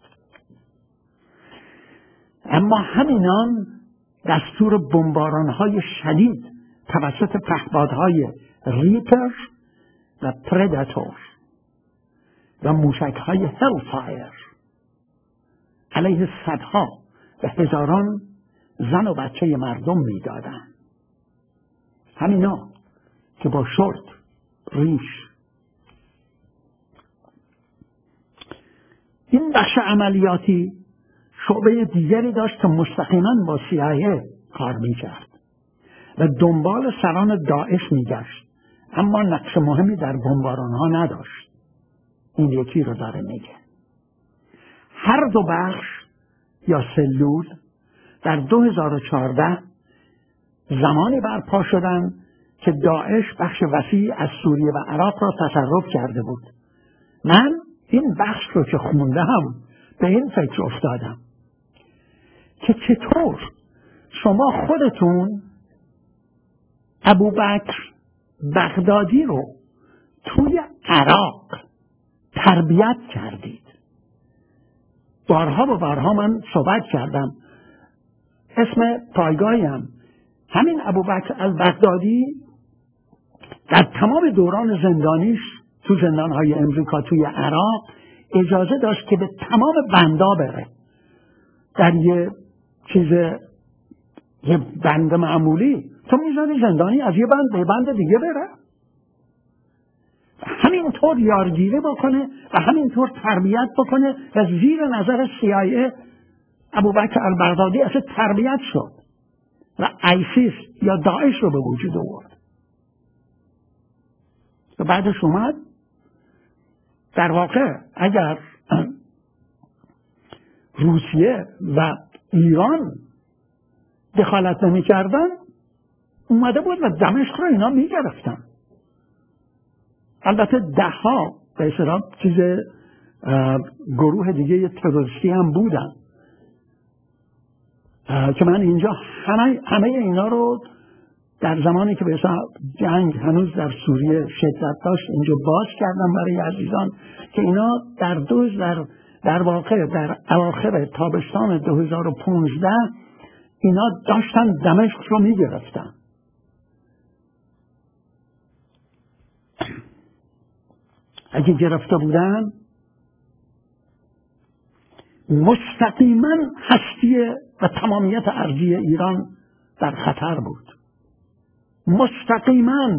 اما همینان دستور بمباران‌های شدید توسط پهپادهای ریپر و پرداتور و موشک‌های هل فایر علیه صدها و هزاران زن و بچه مردم میدادن. همینا که با شورت، ریش. این بخش عملیاتی شعبه دیگری داشت که مستقیما با سی آی ای کار میکرد و دنبال سران داعش میگشت، اما نقش مهمی در بمباران‌ها نداشت. این یکی رو داره میگه. هر دو بخش یا سلول در دو هزار و چهارده زمانی برپا شدند که داعش بخش وسیعی از سوریه و عراق را تصرف کرده بود. من این بخش رو که خوندم به این فکر افتادم که چطور شما خودتون ابوبکر بغدادی رو توی عراق تربیت کردید. بارها و بارها من صحبت کردم، اسم پایگاهیم همین ابوبکر البغدادی در تمام دوران زندانیش تو زندانهای امریکا توی عراق اجازه داشت که به تمام بندا بره. در یه چیز یه بند معمولی تو میذاری زندانی از یه بند به بند دیگه بره، همینطور یارگیری بکنه و همینطور تربیت بکنه و زیر نظر سی آی ای ابوبکر البغدادی اصلا تربیت شد و آیسیس یا داعش رو به وجود آورد و بعدش اومد. در واقع اگر روسیه و ایران دخالت نمی کردن اومده بود و دمشق رو اینا می گرفتن. البته ده ها به اصطلاح چیز گروه دیگه تروریستی هم بودن که من اینجا همه, همه اینا رو در زمانی که به جنگ هنوز در سوریه شدت داشت اینجا باز کردم برای عزیزان که اینا در دو در در واقع در اواخر تابستان دو هزار و پانزده اینا داشتن دمشق رو می گرفتن. اگه گرفته بودن مستقیما هستی و تمامیت ارضی ایران در خطر بود. مستقیما.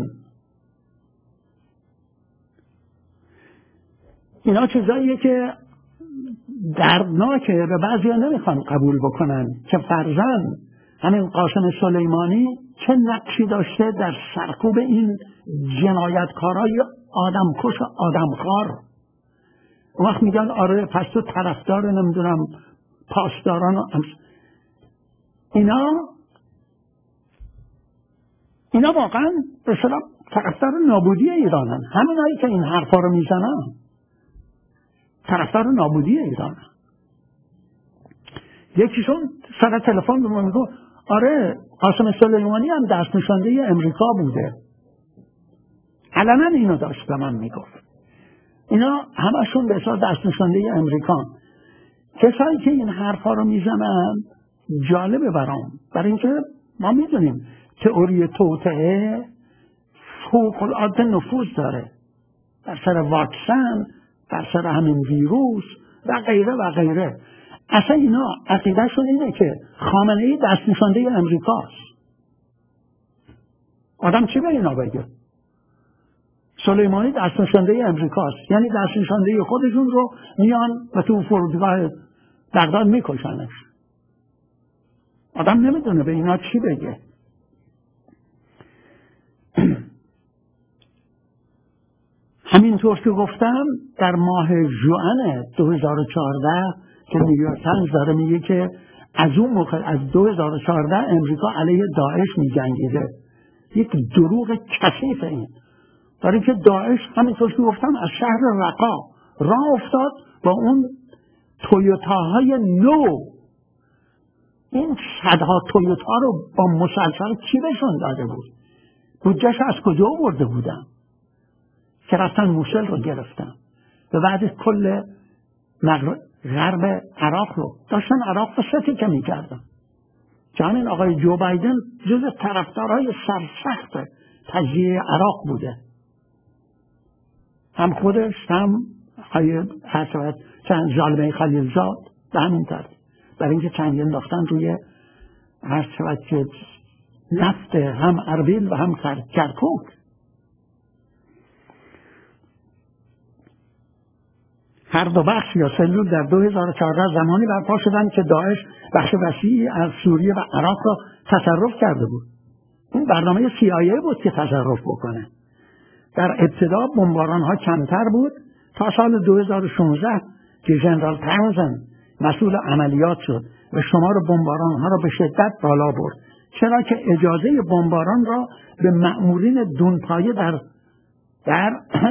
اینا چیزاییه که دردناکه به بعضیا نمیخوان قبول بکنن که فرزند همین قاسم سلیمانی چه نقشی داشته در سرکوب این جنایتکارای آدمکش و آدمخوار. اون وقت میگن آره پس تو طرفدار نمیدونم پاسداران و اینا اینا واقعا به اصطلاح طرفدار نابودی ایرانن. همینایی که این حرفا رو میزنن طرفدار نابودی ایرانن. یکیشون سر تلفن به من میگه آره قاسم سلیمانی هم دست نشانده امریکا بوده. علنا اینو داشت به من میگفت. اینا همشون به اصطلاح دست نشانده امریکان. کسایی که این حرفا رو میزنن جالبه برام، برای اینکه ما میدونیم تئوری توطئه فوق العاده نفوذ داره در سر واکسن، در سر همین ویروس و غیره و غیره. اصلا اینا عقیدهشون اینه که خامنه‌ای دست نشانده امریکاست. آدم چی به اینا بگه؟ سلیمانی دست نشانده امریکاست، یعنی دست نشانده خودشون رو میان و تو فرودگاه بغداد میکشنش. آدم نمیدونه به اینا چی بگه. همینطور که گفتم در ماه ژوئن دو هزار و چهارده که نیویورک تایمز داره میگه که از اون موقع از دو هزار و چهارده امریکا علیه داعش میجنگیده. یک دروغ کثیف این. برای که داعش همینطور که گفتم از شهر رقا راه افتاد با اون تویوتاهای نو. این صدها تویوتا رو با مسلسل کی بهشون داده بود؟ بودجهش از کجا برده بودن که رفتن موسل رو گرفتن و بعد کل غرب عراق رو داشتن عراق رو ستی که می کردن. که همین آقای جو بایدن جز طرفدارای سرسخت تجزیه عراق بوده. هم خودش هم حسابت چند ظالمه خلیلزاد به همین ترتیب، برای اینکه چندی انداختن روی حسابت که نفت هم اربیل و هم کرکوک. هر دو بخش یا سلول در دو هزار و چهارده زمانی برپا شدند که داعش بخش وسیعی از سوریه و عراق را تصرف کرده بود. این برنامه سی آی ای بود که تصرف بکنه. در ابتدا بمباران ها کمتر بود تا سال دو هزار و شانزده که ژنرال تاونسند مسئول عملیات شد و شمار بمباران ها را به شدت بالا برد، چرا که اجازه بمباران را به مأمورین دونپایه در در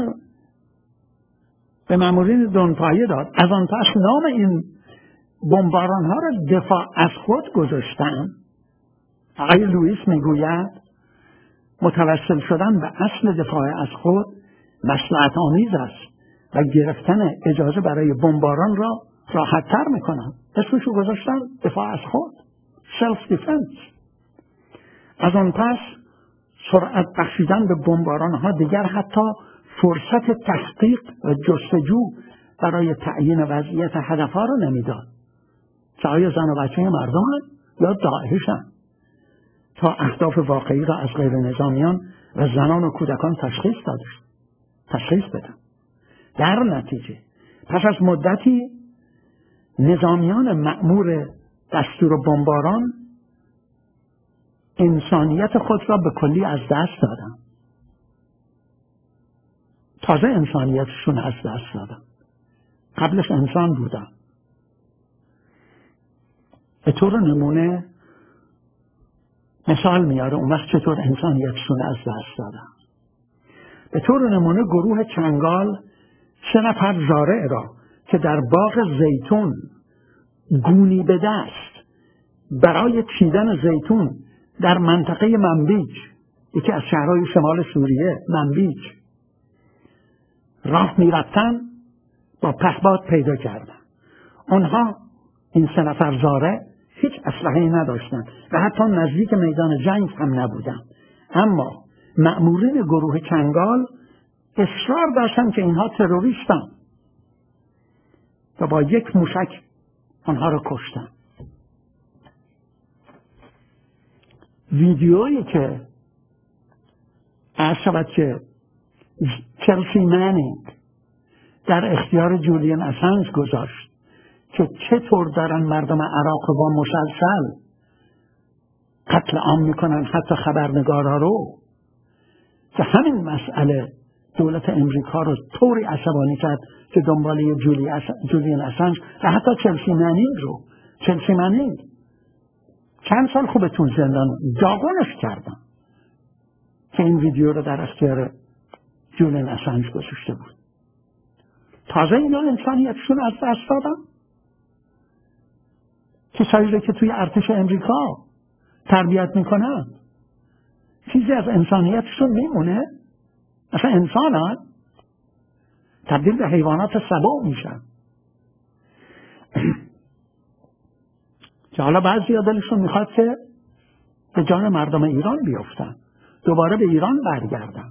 به مأمورین دونپایه داد. از آن پس نام این بمباران ها را دفاع از خود گذاشتن. آقای لوئیس میگوید متوسل شدن به اصل دفاع از خود مصلحت آمیز است و گرفتن اجازه برای بمباران را راحت تر میکنن. اسمشو گذاشتن دفاع از خود، سلف دیفنس. از آن پس سرعت بخشیدن به بمباران ها دیگر حتی فرصت تحقیق و جستجو برای تعیین وضعیت هدف ها را نمیداد که آیا زن و بچه مردم یا داعش هم، تا اهداف واقعی را از غیر نظامیان و زنان و کودکان تشخیص داده تشخیص بدن. در نتیجه پس از مدتی نظامیان مأمور دستور بمباران انسانیت خود را به کلی از دست دادن. تازه انسانیتشون از دست دادن. قبلش انسان بودن. به طور نمونه مثال میاره اون وقت چطور انسانیتشون از دست دادن. به طور نمونه گروه چنگال سه نفر زارع را که در باغ زیتون گونی به دست برای چیدن زیتون در منطقه منبیج، یکی از شهرهای شمال سوریه، منبیج، راه میرفتن با پهباد پیدا کردن. اونها این سه نفر زاره هیچ اسلحه‌ای نداشتن و حتی نزدیک میدان جنگ هم نبودن، اما مأمورین گروه چنگال اصرار داشتن که اینها تروریستن و با یک موشک آنها را کشتن. ویدیویی که عرض شود که چلسی منینگ در اختیار جولیان اسانج گذاشت که چطور دارن مردم عراق با مسلسل قتل عام میکنن، حتی خبرنگارها رو، که همین مسئله دولت امریکا رو طوری عصبانی کرد که دنباله جولی اس... جولیان اسانج و حتی چلسی منینگ رو چلسی منینگ چند سال خوبتون زندان داغونش کردن که این ویدیو رو در اختیار جولیان اسانج گذاشته بود. تازه اینا انسانیتشون از دست دادن. کسایی رو که توی ارتش امریکا تربیت میکنن چیزی از انسانیتشون میمونه؟ اصلا انسان ها تبدیل به حیوانات سبع میشن که حالا بعضی دلشون میخواد که به جان مردم ایران بیفتن، دوباره به ایران برگردن.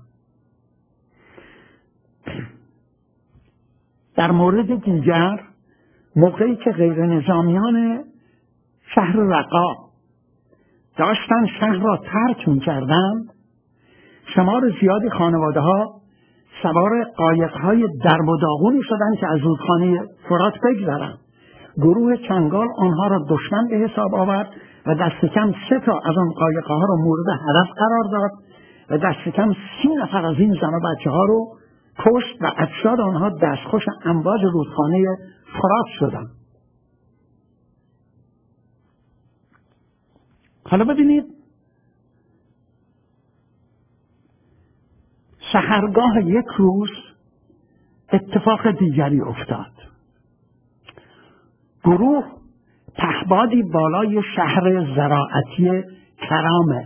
در مورد دیگر، موقعی که غیر نظامیان شهر رقا داشتن شهر را ترک میکردن، شمار زیادی خانواده ها سوار قایق های درب و داغونی شدن که از رودخانه فرات بگذرن. گروه چنگال آنها را دشمن به حساب آورد و دست کم سه تا از آن قایق ها را مورد هدف قرار داد و دست کم سی نفر از این زن و بچه ها رو کشت و اجساد آنها دستخوش امواج رودخانه فرات شدند. حالا ببینید سحرگاه یک روز اتفاق دیگری افتاد. گروه پهبادی بالای شهر زراعتی کرامه،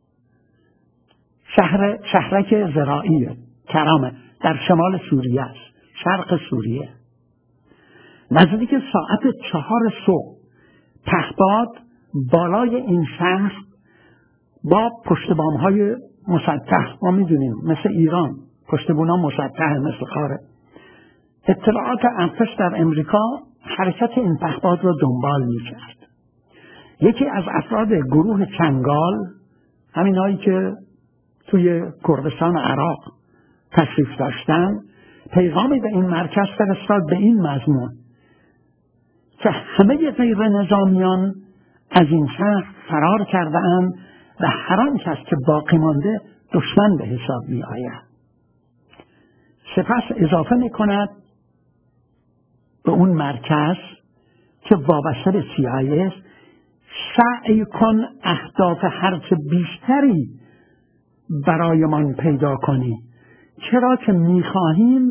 شهر شهرک زراعیه کرامه، در شمال سوریه است، شرق سوریه. نزدیک ساعت چهار صبح پهباد بالای این شهر با پشتبان‌های مسطح، ما میدونیم مثل ایران پشتبونا مسطح مثل خاره، اطلاعات ارتش در امریکا حرکت این پهباد را دنبال میکرد. یکی از افراد گروه چنگال، همینایی که توی کردستان عراق تشریف داشتن، پیغامی به این مرکز فرستاد به این مضمون که همه غیر نظامیان از این شهر فرار کرده اند و هر آن کس که باقی مانده دشمن به حساب می آید. سپس اضافه می کند به اون مرکز که وابسته به سی آی اس، سعی کن اهداف هرچه بیشتری برایمان پیدا کنی، چرا که می خواهیم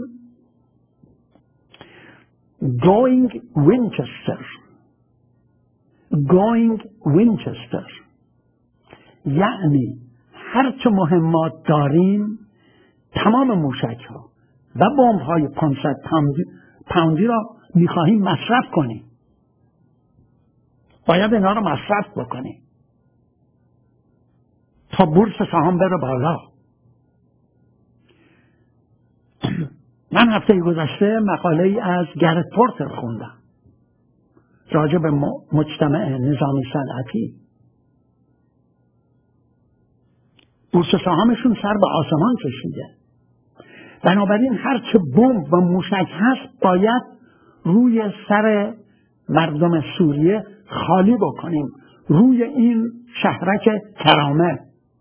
going Winchester going Winchester یعنی هرچه مهمات داریم تمام موشک ها و بمب های پانصد پوندی را میخواهیم مصرف کنیم. باید اینا را مصرف بکنیم تا بورس سهام بره بالا. من هفته گذشته مقاله ای از گرت پورتر خوندم راجع به مجتمع نظامی صنعتی. بورس سهامشون سر به آسمان کشیده. بنابراین هرچه بمب و موشک هست باید روی سر مردم سوریه خالی بکنیم، روی این شهرک کرامه.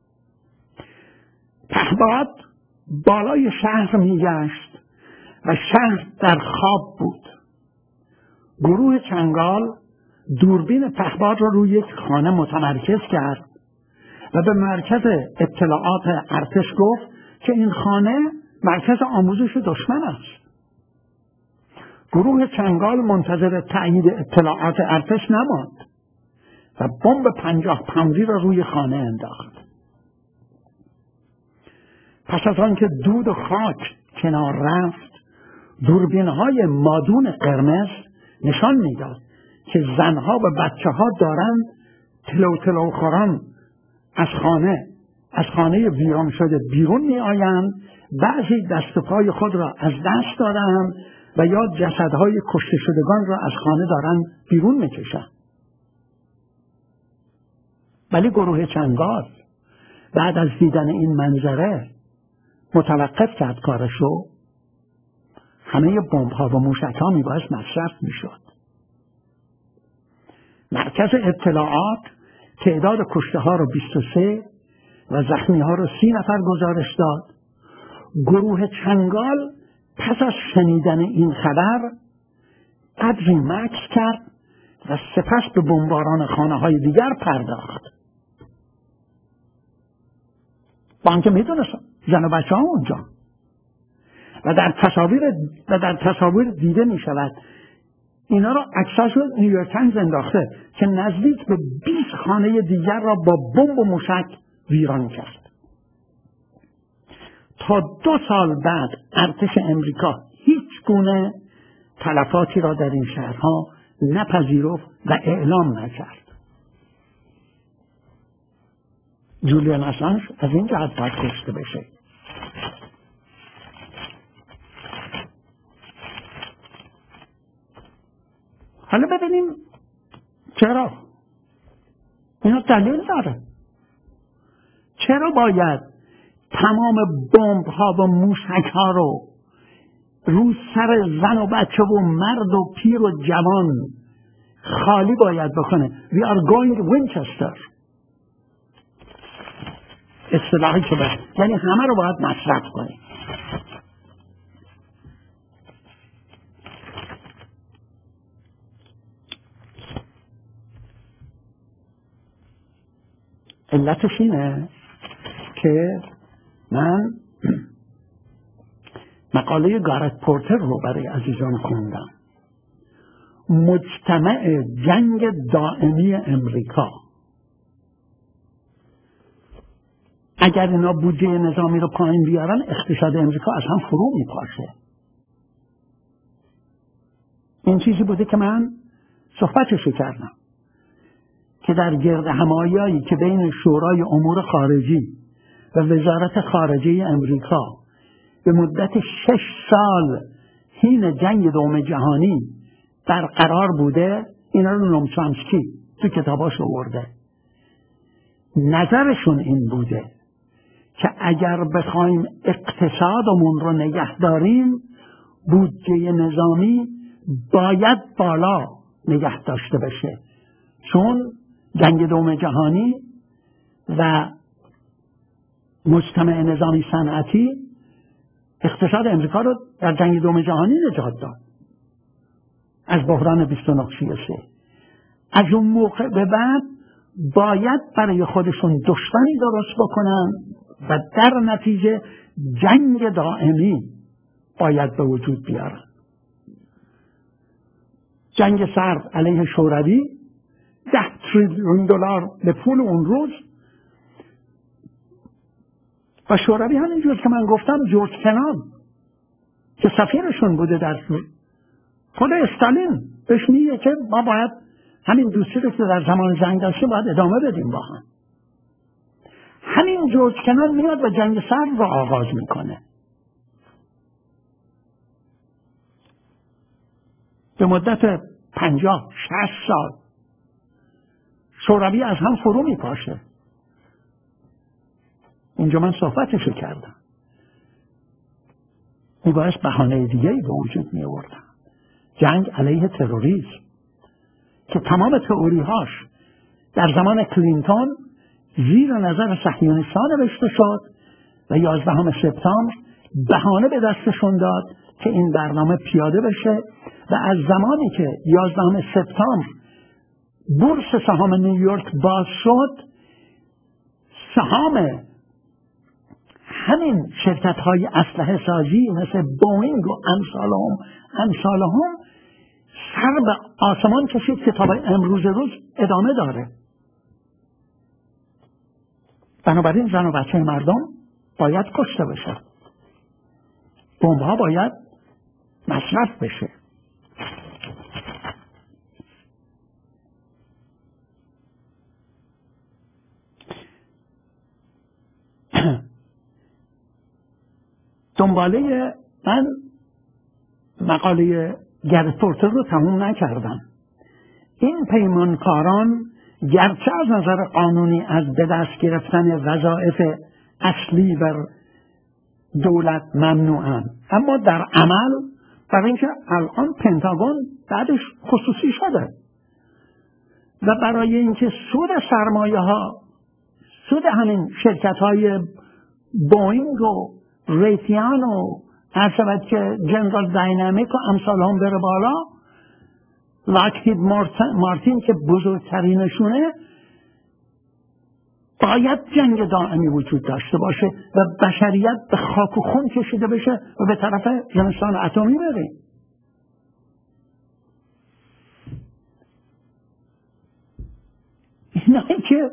پهباد بالای شهر میگشت و شهر در خواب بود. گروه چنگال دوربین پهباد را روی یک خانه متمرکز کرد و به مرکز اطلاعات ارتش گفت که این خانه مرکز آموزش دشمن است. گروه چنگال منتظر تایید اطلاعات ارتش نماند و بمب پنجاه پوندی را روی خانه انداخت. پس از آنکه دود و خاک کنار رفت، دوربین‌های مادون قرمز نشان میداد که زنها و بچه ها دارند تلو تلو خوران از خانه از خانه ویران شده بیرون می آیند. بعضی دست و پای خود را از دست دارند و یا جسدهای کشته شدگان را از خانه دارند بیرون می کشند. ولی گروه چنگال بعد از دیدن این منظره متوقف کرد کارشو. همه بمب ها و موشک ها می باید مصرف می شد. مرکز اطلاعات تعداد کشته ها رو بیست و سه و زخمی ها رو سی نفر گزارش داد. گروه چنگال پس از شنیدن این خبر قدری مکث کرد و سپس به بمباران خانه های دیگر پرداخت. با آنکه میدونست زن و بچه ها اونجا و در تصاویر و در تصاویر دیده می شود اینا را عکساش رو نیویورک تایمز انداخته که نزدیک به بیست خانه دیگر را با بمب و موشک ویران کرد. تا دو سال بعد ارتش امریکا هیچ گونه تلفاتی را در این شهرها نپذیرفت و اعلام نکرد. جولیان اسانژ از این جهت باید کشته بشه. حالا ببینیم چرا اینا دلیل داره. چرا باید تمام بمب ها و موشک ها رو رو سر زن و بچه و مرد و پیر و جوان خالی باید بکنه؟ We are going to Winchester. اصطلاحی که باید یعنی همه رو باید مصرف کنیم. علتش اینه که من مقاله گارت پورتر رو برای عزیزان خوندم. مجتمع جنگ دائمی امریکا، اگر اینا بودجه نظامی رو پایین بیارن اقتصاد امریکا از هم فرو میپاشه. این چیزی بوده که من صحبتشو کردم که در گرد همایایی که بین شورای امور خارجی و وزارت خارجه امریکا به مدت شش سال حین جنگ دوم جهانی برقرار بوده، اینا رو نوم چامسکی تو کتاباش آورده. نظرشون این بوده که اگر بخوایم اقتصادمون رو نگه داریم بودجه نظامی باید بالا نگه داشته بشه، چون جنگ دوم جهانی و مجتمع نظامی صنعتی اقتصاد امریکا رو در جنگ دوم جهانی نجات داد از بحران بیست و نه سی و سه. از اون موقع به بعد باید برای خودشون دشمنی درست بکنن و در نتیجه جنگ دائمی باید به وجود بیارن. جنگ سرد علیه شوروی ده تریلیون دلار به پول اون روز و شوروی همینجور که من گفتم جورج کنان که سفیرشون بوده در خود استالین بهش میگه که ما باید همین دوستی رو که در زمان جنگ داشتیم باید ادامه بدیم با هم. همین جورج کنان میاد و جنگ سرد رو آغاز میکنه. به مدت پنجاه شصت سال شوروی از هم فرو میپاشه. اینجا من صحبتشو کردم. میبایست بهانه دیگه‌ای به وجود میآوردن. جنگ علیه تروریسم که تمام تئوری‌هاش در زمان کلینتون زیر نظر صهیونیست‌ها نوشته شد و یازدهم سپتامبر بهانه به دستشون داد که این برنامه پیاده بشه و از زمانی که یازدهم سپتامبر بورس سهام نیویورک باز شد، سهام همین شرکت‌های اسلحه سازی مثل بوئینگ و امثالهم امثالهم سر به آسمان کشید که تا به امروز روز ادامه داره. بنابراین زن و بچه مردم باید کشته بشه، بمب‌ها باید مصرف بشه. دنباله من مقاله گرت پورتر رو تموم نکردم. این پیمانکاران گرچه از نظر قانونی از به دست گرفتن وظایف اصلی بر دولت ممنوعن، اما در عمل برای اینکه الان پنتاگون بعدش خصوصی شده و برای اینکه سود سرمایه ها، سود همین شرکت های بوینگ و ریتیان و هر شود که جنرال داینامیک و امثال هم بره بالا، لاکهید مارتین که بزرگترینشونه، باید جنگ دائمی وجود داشته باشه و بشریت به خاک و خون کشیده بشه و به طرف زمستان اتمی بره. اینایی که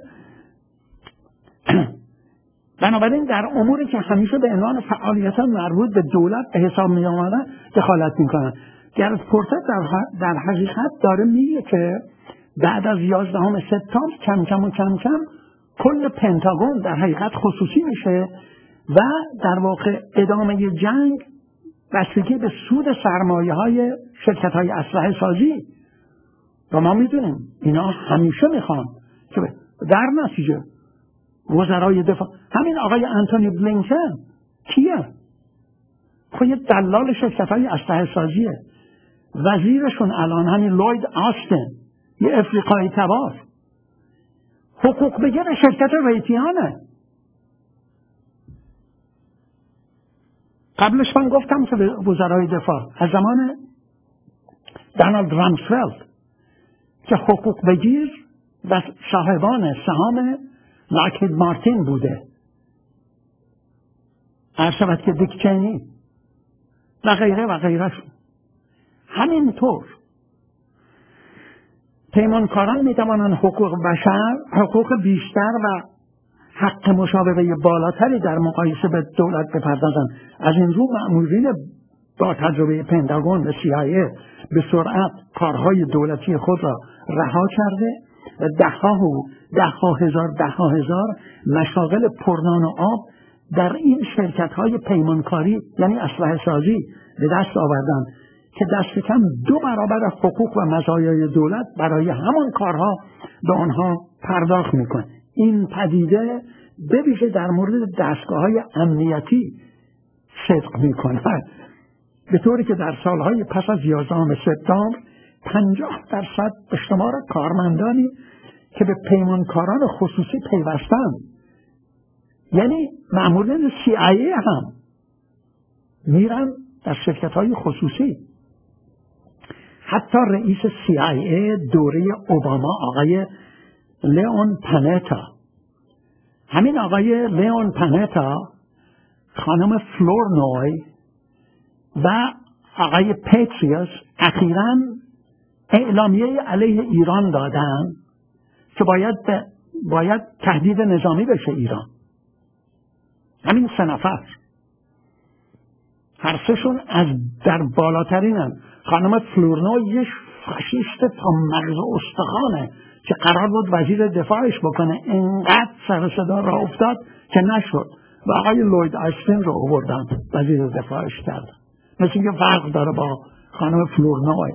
بنابراین در اموری که همیشه به عنوان فعالیت مربوط به دولت به حساب می آمدن دخالت می کنن. گرت پورتر در, در حقیقت داره میگه که بعد از یازدهم سپتامبر کم کم و کم کم کل پنتاگون در حقیقت خصوصی میشه و در واقع ادامه جنگ بستگی به سود سرمایه های شرکت های اسلحه سازی و ما میدونیم اینا همیشه میخوان که در نتیجه وزرای دفاع، همین آقای انتونی بلینکن کیه؟ خب یه دلال شرکت های اسلحه سازیه. وزیرشون الان همین لوید آستن، یه افریقایی تبار، حقوق بگیر شرکت ریتیانه. قبلش من گفتم که وزرای دفاع از زمان دانالد رامسفلد که حقوق بگیر و صاحبان سهام لاکهید مارتین بوده، هر شود که دیک چینی و غیره و غیره شون. همینطور پیمانکاران می توانند حقوق بشر، حقوق بیشتر و حق مشاوره بالاتری در مقایسه به دولت بپردازند. از این رو مأمورین با تجربه پنتاگون و سی آی ای به سرعت کارهای دولتی خود را رها کرده و ده ها و ده ها هزار ده ها هزار مشاغل پرنان و آب در این شرکت های پیمانکاری یعنی اسلحه سازی به دست آوردند که دست کم دو برابر حقوق و مزایای دولت برای همان کارها به آنها پرداخت میکنه. این پدیده به ویژه در مورد دستگاه های امنیتی صدق میکنه، به طوری که در سالهای پس از یازدهم سپتامبر پنجاه درصد به شمار کارمندانی که به پیمانکاران خصوصی پیوستند، یعنی مأمورین سی آی ای هم میرن در شرکت های خصوصی. حتی رئیس سی آی ای دوره اوباما آقای لیون پانتا، همین آقای لیون پانتا، خانم فلورنوی و آقای پیتریوس اخیراً اعلامیه علیه ایران دادن که باید باید تهدید نظامی بشه ایران. همین سه نفر هر سهشون از در بالاترینن. خانم فلورنوی یه فاشیست تا مغز استخوانه که قرار بود وزیر دفاعش بکنه، اینقدر سر صدا راه افتاد که نشد و آقای لوید آستین رو آوردن وزیر دفاعش کردن. مثل اینکه فرق داره با خانم فلورنوی.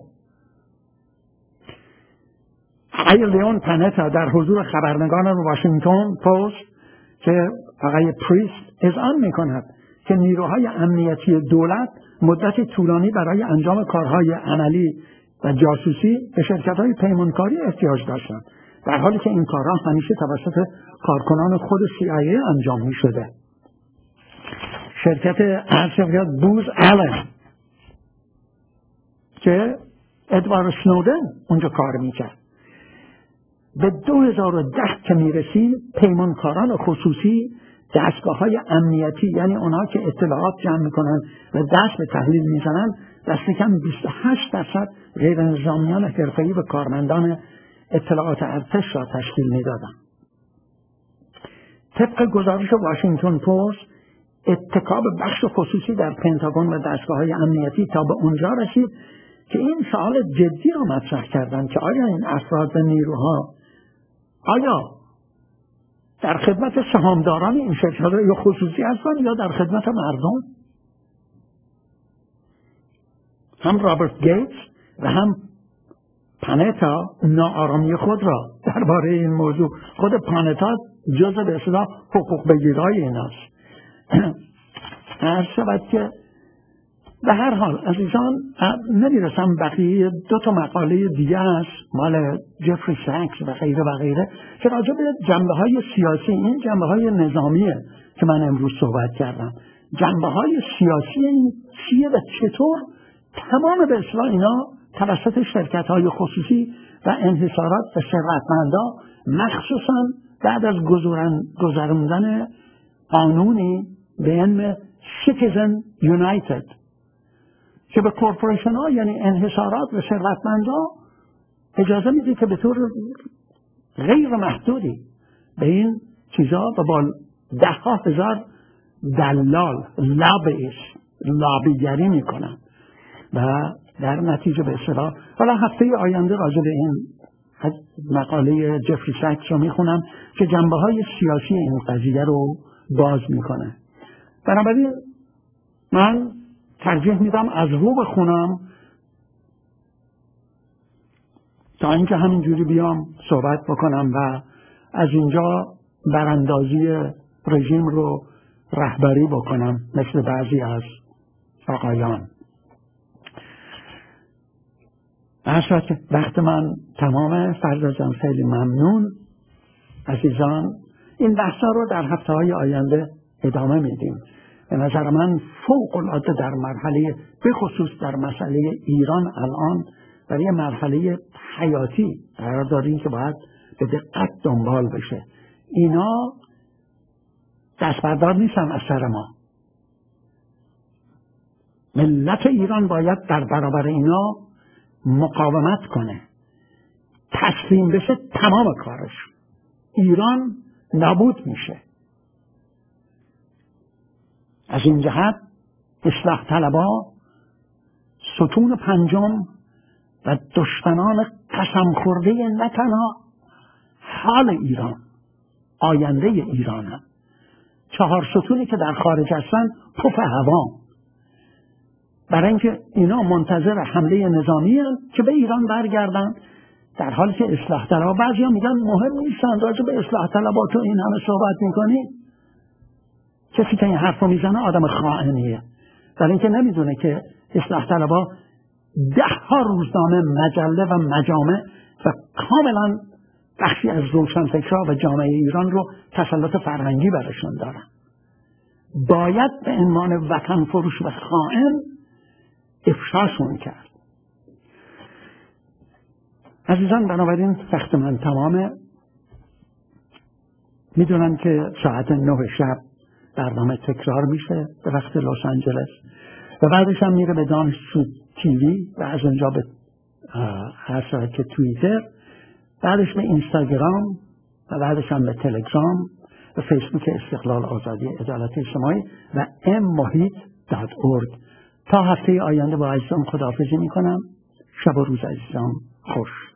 آقای لیون پانتا در حضور خبرنگاران واشنگتن پست که آقای پریست اذعان میکند که نیروهای امنیتی دولت مدت طولانی برای انجام کارهای عملی و جاسوسی به شرکت‌های پیمانکاری احتیاج داشتند، در حالی که این کارها همیشه توسط کارکنان خود سی آی ای انجام می‌شده. شرکت شرکت بوز آلن که ادوارد سنودن اونجا کار میکرد. به دو هزار و ده که میرسیم پیمانکاران خصوصی دستگاه های امنیتی، یعنی اونها که اطلاعات جمع میکنن و دست به تحلیل میزنن، دست کم بیست و هشت درصد غیر نظامیان حرفه‌ای و کارمندان اطلاعات ارتش را تشکیل میدادن. طبق گزارش واشنگتن پست اتکا به بخش خصوصی در پنتاگون و دستگاه‌های امنیتی تا به اونجا رسید که این سوال جدی رو مطرح کردن که آیا این افراد و نیروها آیا در خدمت سهامداران این شرکت‌های خصوصی هستند یا در خدمت مردم؟ هم رابرت گیتس و هم پانتا ناآرامی خود را درباره این موضوع، خود پانتا جزء به اصطلاح حقوق بگیرای ایناست. عرض شود که به هر حال عزیزان نمیرسم بقیه دو تا مقاله دیگه هست مال جفری ساکس و غیره و غیره که راجع به جنبه های سیاسی، این جنبه های نظامیه که من امروز صحبت کردم، جنبه های سیاسی این چیه و چطور تمام به اصطلاح اینا توسط شرکت های خصوصی و انحصارات و ثروتمندا مخصوصا بعد از گذراندن قانونی به اسم Citizen United که به کورپوریشن ها یعنی انحصارات و ثروتمندا اجازه میده که به طور غیر محدودی به این چیزا و با ده ها هزار دلال لابیست لابیگری میکنن و در نتیجه به اصطلاح حالا هفته آینده راجع به این مقاله جفری ساکس رو میخونم که جنبه های سیاسی این قضیه رو باز میکنه. بنابراین من ترجیح میدم از رو بخونم تا اینکه همینجوری بیام صحبت بکنم و از اینجا براندازی رژیم رو رهبری بکنم مثل بعضی از آقایان. اصلا وقت من تمامه. فردا جان خیلی ممنون. عزیزان این بحثا رو در هفته های آینده ادامه میدیم. به نظر من فوق العاده در مرحله به خصوص در مسئله ایران الان در یه مرحله حیاتی قرار داریم که باید به دقت دنبال بشه. اینا دست بردار نیستن از سر ما. ملت ایران باید در برابر اینا مقاومت کنه، تسلیم بشه، تمام کارش ایران نابود میشه. از این جهت اصلاح طلبها ستون پنجم و دشمنان قسم خورده نه تنها حال ایران آینده ایران هم. چهار ستونی که در خارج هستن پف هوا، برای اینکه اینا منتظر حمله نظامی هستند که به ایران برگردن، در حالی که اصلاح طلبها بعضیا میگن مهم نیستن، راجع به اصلاح طلبها تو این همه صحبت میکنی. کسی که این حرفو میزنه آدم خائنیه، برای اینکه نمیدونه که اصلاح طلبها ده ها روزنامه، مجله و مجامع و کاملا بخشی از روشنفکرها و جامعه ایران رو تسلط فرهنگی برشون دارن. باید به عنوان وطن فروش و خائن افشاشون کرد. عزیزان بنابراین وقت من تمامه. میدونم که ساعت نه شب برنامه تکرار میشه به وقت لس آنجلس و بعدش هم میره به دانشجو تیوی و از اونجا به هر ساعت که توییتر، بعدش به اینستاگرام و بعدش هم به تلگرام و فیسبوک استقلال آزادی عدالت اجتماعی و ام محیط دات اورگ. تا هفته آینده با عزیزان خداحافظی میکنم. شب و روز عزیزان خوش.